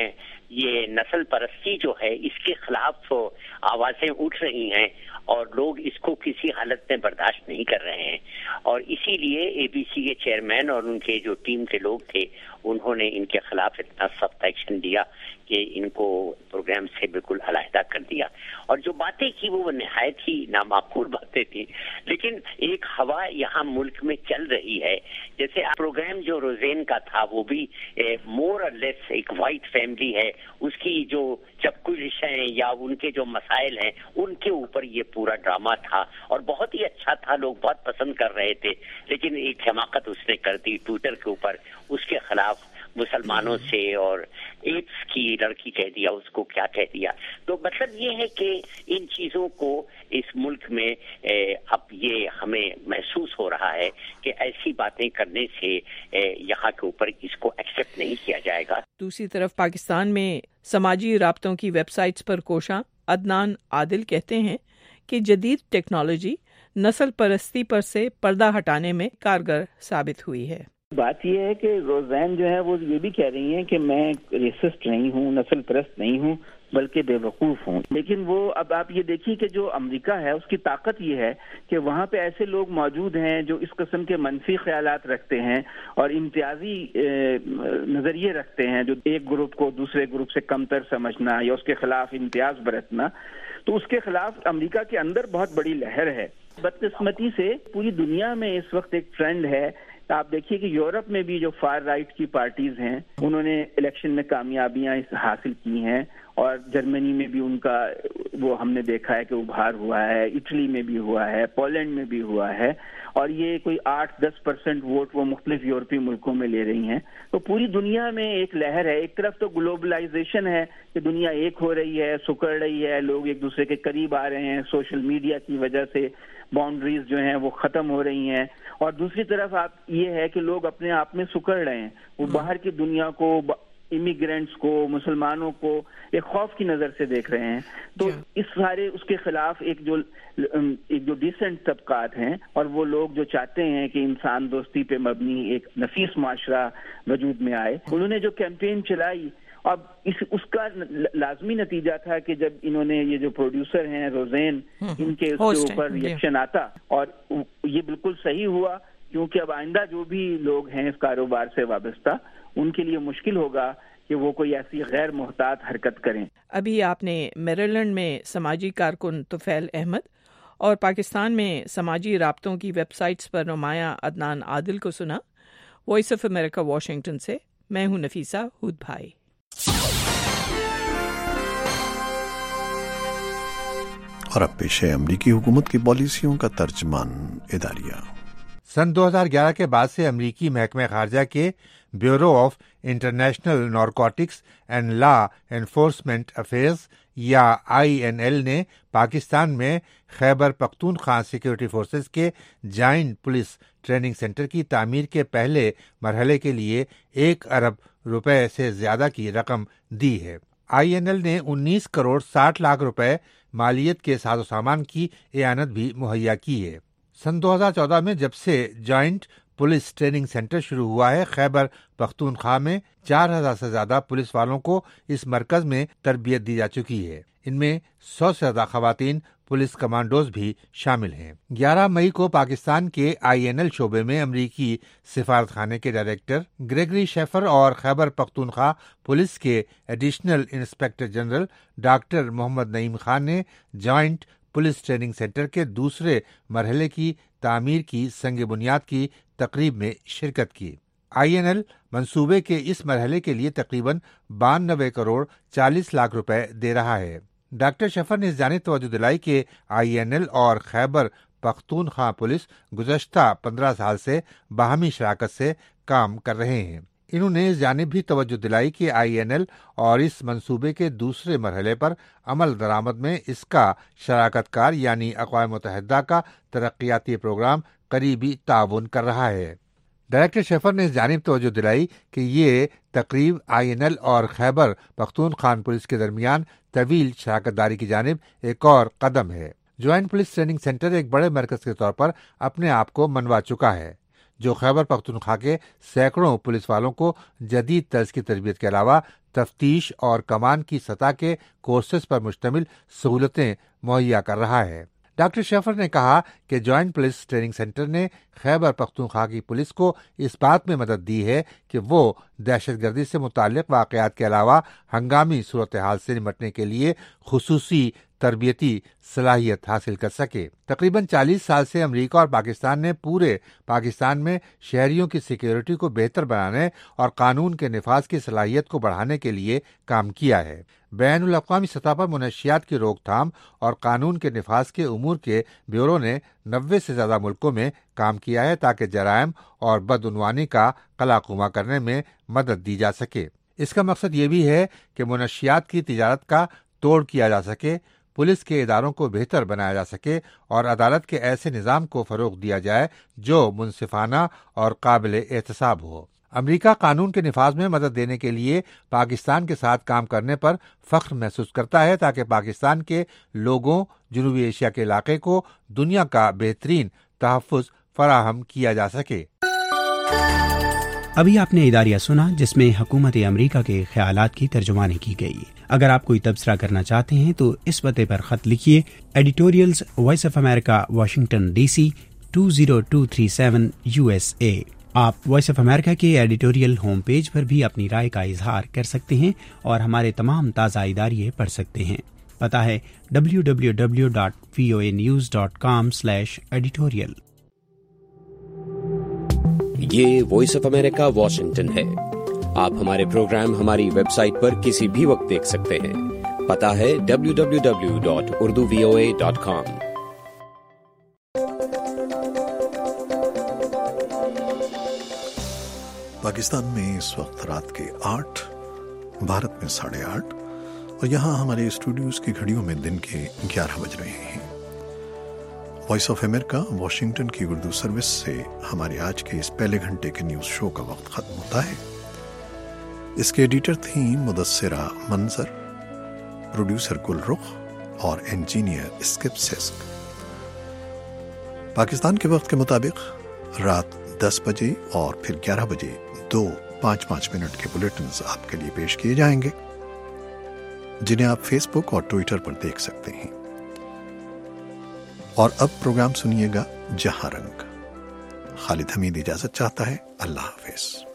یہ نسل پرستی جو ہے اس کے خلاف آوازیں اٹھ رہی ہیں اور لوگ اس کو کسی حالت میں برداشت نہیں کر رہے ہیں. اور اسی لیے اے بی سی کے چیئرمین اور ان کے جو ٹیم کے لوگ تھے انہوں نے ان کے خلاف اتنا سخت ایکشن لیا کہ ان کو پروگرام سے بالکل علیحدہ کر دیا. اور جو باتیں کی وہ نہایت ہی نامعقول باتیں تھیں، لیکن ایک ہوا یہاں ملک میں چل رہی ہے. جیسے پروگرام جو روزین کا تھا وہ بھی مور اور لیس ایک وائٹ فیملی ہے، اس کی جو چپکش ہیں یا ان کے جو مسائل ہیں ان کے اوپر یہ پورا ڈرامہ تھا اور بہت ہی اچھا تھا، لوگ بہت پسند کر رہے تھے. لیکن ایک حماقت اس نے کر دی ٹویٹر کے اوپر، اس کے خلاف مسلمانوں سے اور ایڈس کی لڑکی کہہ دیا، اس کو کیا کہہ دیا. تو مطلب یہ ہے کہ ان چیزوں کو اس ملک میں اب یہ ہمیں محسوس ہو رہا ہے کہ ایسی باتیں کرنے سے یہاں کے اوپر اس کو ایکسیپٹ نہیں کیا جائے گا. دوسری طرف پاکستان میں سماجی رابطوں کی ویب سائٹس پر کوشاں عدنان عادل کہتے ہیں کہ جدید ٹیکنالوجی نسل پرستی پر سے پردہ ہٹانے میں کارگر ثابت ہوئی ہے. بات یہ ہے کہ روزین جو ہے وہ یہ بھی کہہ رہی ہیں کہ میں ریسسٹ نہیں ہوں، نسل پرست نہیں ہوں، بلکہ بے وقوف ہوں. لیکن وہ اب آپ یہ دیکھیے کہ جو امریکہ ہے اس کی طاقت یہ ہے کہ وہاں پہ ایسے لوگ موجود ہیں جو اس قسم کے منفی خیالات رکھتے ہیں اور امتیازی نظریے رکھتے ہیں، جو ایک گروپ کو دوسرے گروپ سے کمتر سمجھنا یا اس کے خلاف امتیاز برتنا. تو اس کے خلاف امریکہ کے اندر بہت بڑی لہر ہے. بدقسمتی سے پوری دنیا میں اس وقت ایک ٹرینڈ ہے. آپ دیکھیے کہ یورپ میں بھی جو فار رائٹ کی پارٹیز ہیں انہوں نے الیکشن میں کامیابیاں حاصل کی ہیں، اور جرمنی میں بھی ان کا وہ ہم نے دیکھا ہے کہ ابھار ہوا ہے، اٹلی میں بھی ہوا ہے، پولینڈ میں بھی ہوا ہے، اور یہ کوئی آٹھ دس پرسنٹ ووٹ وہ مختلف یورپی ملکوں میں لے رہی ہیں. تو پوری دنیا میں ایک لہر ہے. ایک طرف تو گلوبلائزیشن ہے کہ دنیا ایک ہو رہی ہے، سکڑ رہی ہے، لوگ ایک دوسرے کے قریب آ رہے ہیں، سوشل میڈیا کی وجہ سے باؤنڈریز جو ہیں وہ ختم ہو رہی ہیں. اور دوسری طرف آپ یہ ہے کہ لوگ اپنے آپ میں سکڑ رہے ہیں، وہ باہر کی دنیا کو امیگرینٹس کو, مسلمانوں کو ایک خوف کی نظر سے دیکھ رہے ہیں. تو اس سارے اس کے خلاف ایک جو ایک جو ڈیسنٹ طبقات ہیں اور وہ لوگ جو چاہتے ہیں کہ انسان دوستی پہ مبنی ایک نفیس معاشرہ وجود میں آئے, انہوں نے جو کیمپین چلائی, اب اس اس کا لازمی نتیجہ تھا کہ جب انہوں نے یہ جو پروڈیوسر ہیں روزین, ان کے اس کے اوپر ریئیکشن آتا, اور یہ بالکل صحیح ہوا, کیونکہ اب آئندہ جو بھی لوگ ہیں اس کاروبار سے وابستہ, ان کے لیے مشکل ہوگا کہ وہ کوئی ایسی غیر محتاط حرکت کریں. ابھی آپ نے میریلینڈ میں سماجی کارکن طفیل احمد اور پاکستان میں سماجی رابطوں کی ویب سائٹس پر نمایاں عدنان عادل کو سنا. وائس آف امریکہ واشنگٹن سے میں ہوں نفیسہ ہود بھائی. اور اب پیش ہے امریکی حکومت کی پالیسیوں کا ترجمان اداریہ. سن دو ہزار گیارہ کے بعد سے امریکی محکمہ خارجہ کے bureau of international narcotics and law enforcement affairs یا آئی این ایل نے پاکستان میں خیبر پختونخوا سیکورٹی فورسز کے جائنٹ پولیس ٹریننگ سینٹر کی تعمیر کے پہلے مرحلے کے لیے ایک ارب روپے سے زیادہ کی رقم دی ہے. آئی این ایل نے انیس کروڑ ساٹھ لاکھ روپے مالیت کے ساز و سامان کی اعانت بھی مہیا کی ہے. سن دو ہزار چودہ میں جب سے جوائنٹ پولیس ٹریننگ سینٹر شروع ہوا ہے, خیبر پختونخوا میں چار ہزار سے زیادہ پولیس والوں کو اس مرکز میں تربیت دی جا چکی ہے. ان میں سو سے زیادہ خواتین پولیس کمانڈوز بھی شامل ہیں. گیارہ مئی کو پاکستان کے آئی این ایل شعبے میں امریکی سفارت خانے کے ڈائریکٹر گریگری شیفر اور خیبر پختونخوا پولیس کے additional inspector general doctor Muhammad Naeem Khan نے جوائنٹ پولیس ٹریننگ سینٹر کے دوسرے مرحلے کی تعمیر کی سنگ بنیاد کی تقریب میں شرکت کی. آئی این ایل منصوبے کے اس مرحلے کے لیے تقریباً بانوے کروڑ چالیس لاکھ روپے دے رہا ہے. ڈاکٹر شفر نے اس جانب توجہ دلائی کہ آئی این ایل اور خیبر پختونخوا پولیس گزشتہ پندرہ سال سے باہمی شراکت سے کام کر رہے ہیں. انہوں نے اس جانب بھی توجہ دلائی کہ آئی این ایل اور اس منصوبے کے دوسرے مرحلے پر عمل درآمد میں اس کا شراکت کار یعنی اقوام متحدہ کا ترقیاتی پروگرام قریبی تعاون کر رہا ہے. ڈائریکٹر شیفر نے اس جانب توجہ دلائی کہ یہ تقریب آئی این ایل اور خیبر پختونخوا پولیس کے درمیان طویل شراکت داری کی جانب ایک اور قدم ہے. جوائنٹ پولیس ٹریننگ سینٹر ایک بڑے مرکز کے طور پر اپنے آپ کو منوا چکا ہے, جو خیبر پختونخوا کے سینکڑوں پولیس والوں کو جدید طرز کی تربیت کے علاوہ تفتیش اور کمان کی سطح کے کورسز پر مشتمل سہولتیں مہیا کر رہا ہے. ڈاکٹر شیفر نے کہا کہ جوائنٹ پولیس ٹریننگ سینٹر نے خیبر پختونخوا کی پولیس کو اس بات میں مدد دی ہے کہ وہ دہشت گردی سے متعلق واقعات کے علاوہ ہنگامی صورتحال سے نمٹنے کے لیے خصوصی تربیتی صلاحیت حاصل کر سکے. تقریباً چالیس سال سے امریکہ اور پاکستان نے پورے پاکستان میں شہریوں کی سیکیورٹی کو بہتر بنانے اور قانون کے نفاذ کی صلاحیت کو بڑھانے کے لیے کام کیا ہے. بین الاقوامی سطح پر منشیات کی روک تھام اور قانون کے نفاذ کے امور کے بیورو نے نوے سے زیادہ ملکوں میں کام کیا ہے تاکہ جرائم اور بدعنوانی کا قلاقمہ کرنے میں مدد دی جا سکے. اس کا مقصد یہ بھی ہے کہ منشیات کی تجارت کا توڑ کیا جا سکے, پولیس کے اداروں کو بہتر بنایا جا سکے اور عدالت کے ایسے نظام کو فروغ دیا جائے جو منصفانہ اور قابل احتساب ہو. امریکہ قانون کے نفاذ میں مدد دینے کے لیے پاکستان کے ساتھ کام کرنے پر فخر محسوس کرتا ہے تاکہ پاکستان کے لوگوں جنوبی ایشیا کے علاقے کو دنیا کا بہترین تحفظ فراہم کیا جا سکے. ابھی آپ نے اداریہ سنا جس میں حکومت امریکہ کے خیالات کی ترجمانی کی گئی. اگر آپ کوئی تبصرہ کرنا چاہتے ہیں تو اس پتے پر خط لکھیے, editorials Voice of America Washington D C two zero two three seven U S A. آپ وائس آف امریکہ کے ایڈیٹوریل ہوم پیج پر بھی اپنی رائے کا اظہار کر سکتے ہیں اور ہمارے تمام تازہ اداریے پڑھ سکتے ہیں. پتہ ہے W W W dot V O A news dot com slash editorial. یہ وائس آف امریکہ واشنگٹن ہے. آپ ہمارے پروگرام ہماری ویب سائٹ پر کسی بھی وقت دیکھ سکتے ہیں. پتہ ہے W W W dot Urdu V O A dot com. Pakistan میں اس وقت رات کے آٹھ, بھارت میں ساڑھے آٹھ, اور یہاں ہمارے اسٹوڈیوز کی گھڑیوں میں دن کے گیارہ بج رہے ہیں. وائس آف امریکہ واشنگٹن کی اردو سروس سے ہمارے آج کے اس پہلے گھنٹے کے نیوز شو کا وقت ختم ہوتا ہے. اس کے ایڈیٹر تھیں مدثرہ منظر، پروڈیوسر گل رخ اور انجینئر اسکپ سسک۔ پاکستان کے وقت کے مطابق رات دس بجے اور پھر گیارہ بجے دو پانچ پانچ منٹ کے بلیٹنز آپ کے لیے پیش کیے جائیں گے، جنہیں آپ فیس بک اور ٹویٹر پر دیکھ سکتے ہیں۔ اور اب پروگرام سنیے گا جہاں رنگ۔ خالد حمید اجازت چاہتا ہے، اللہ حافظ۔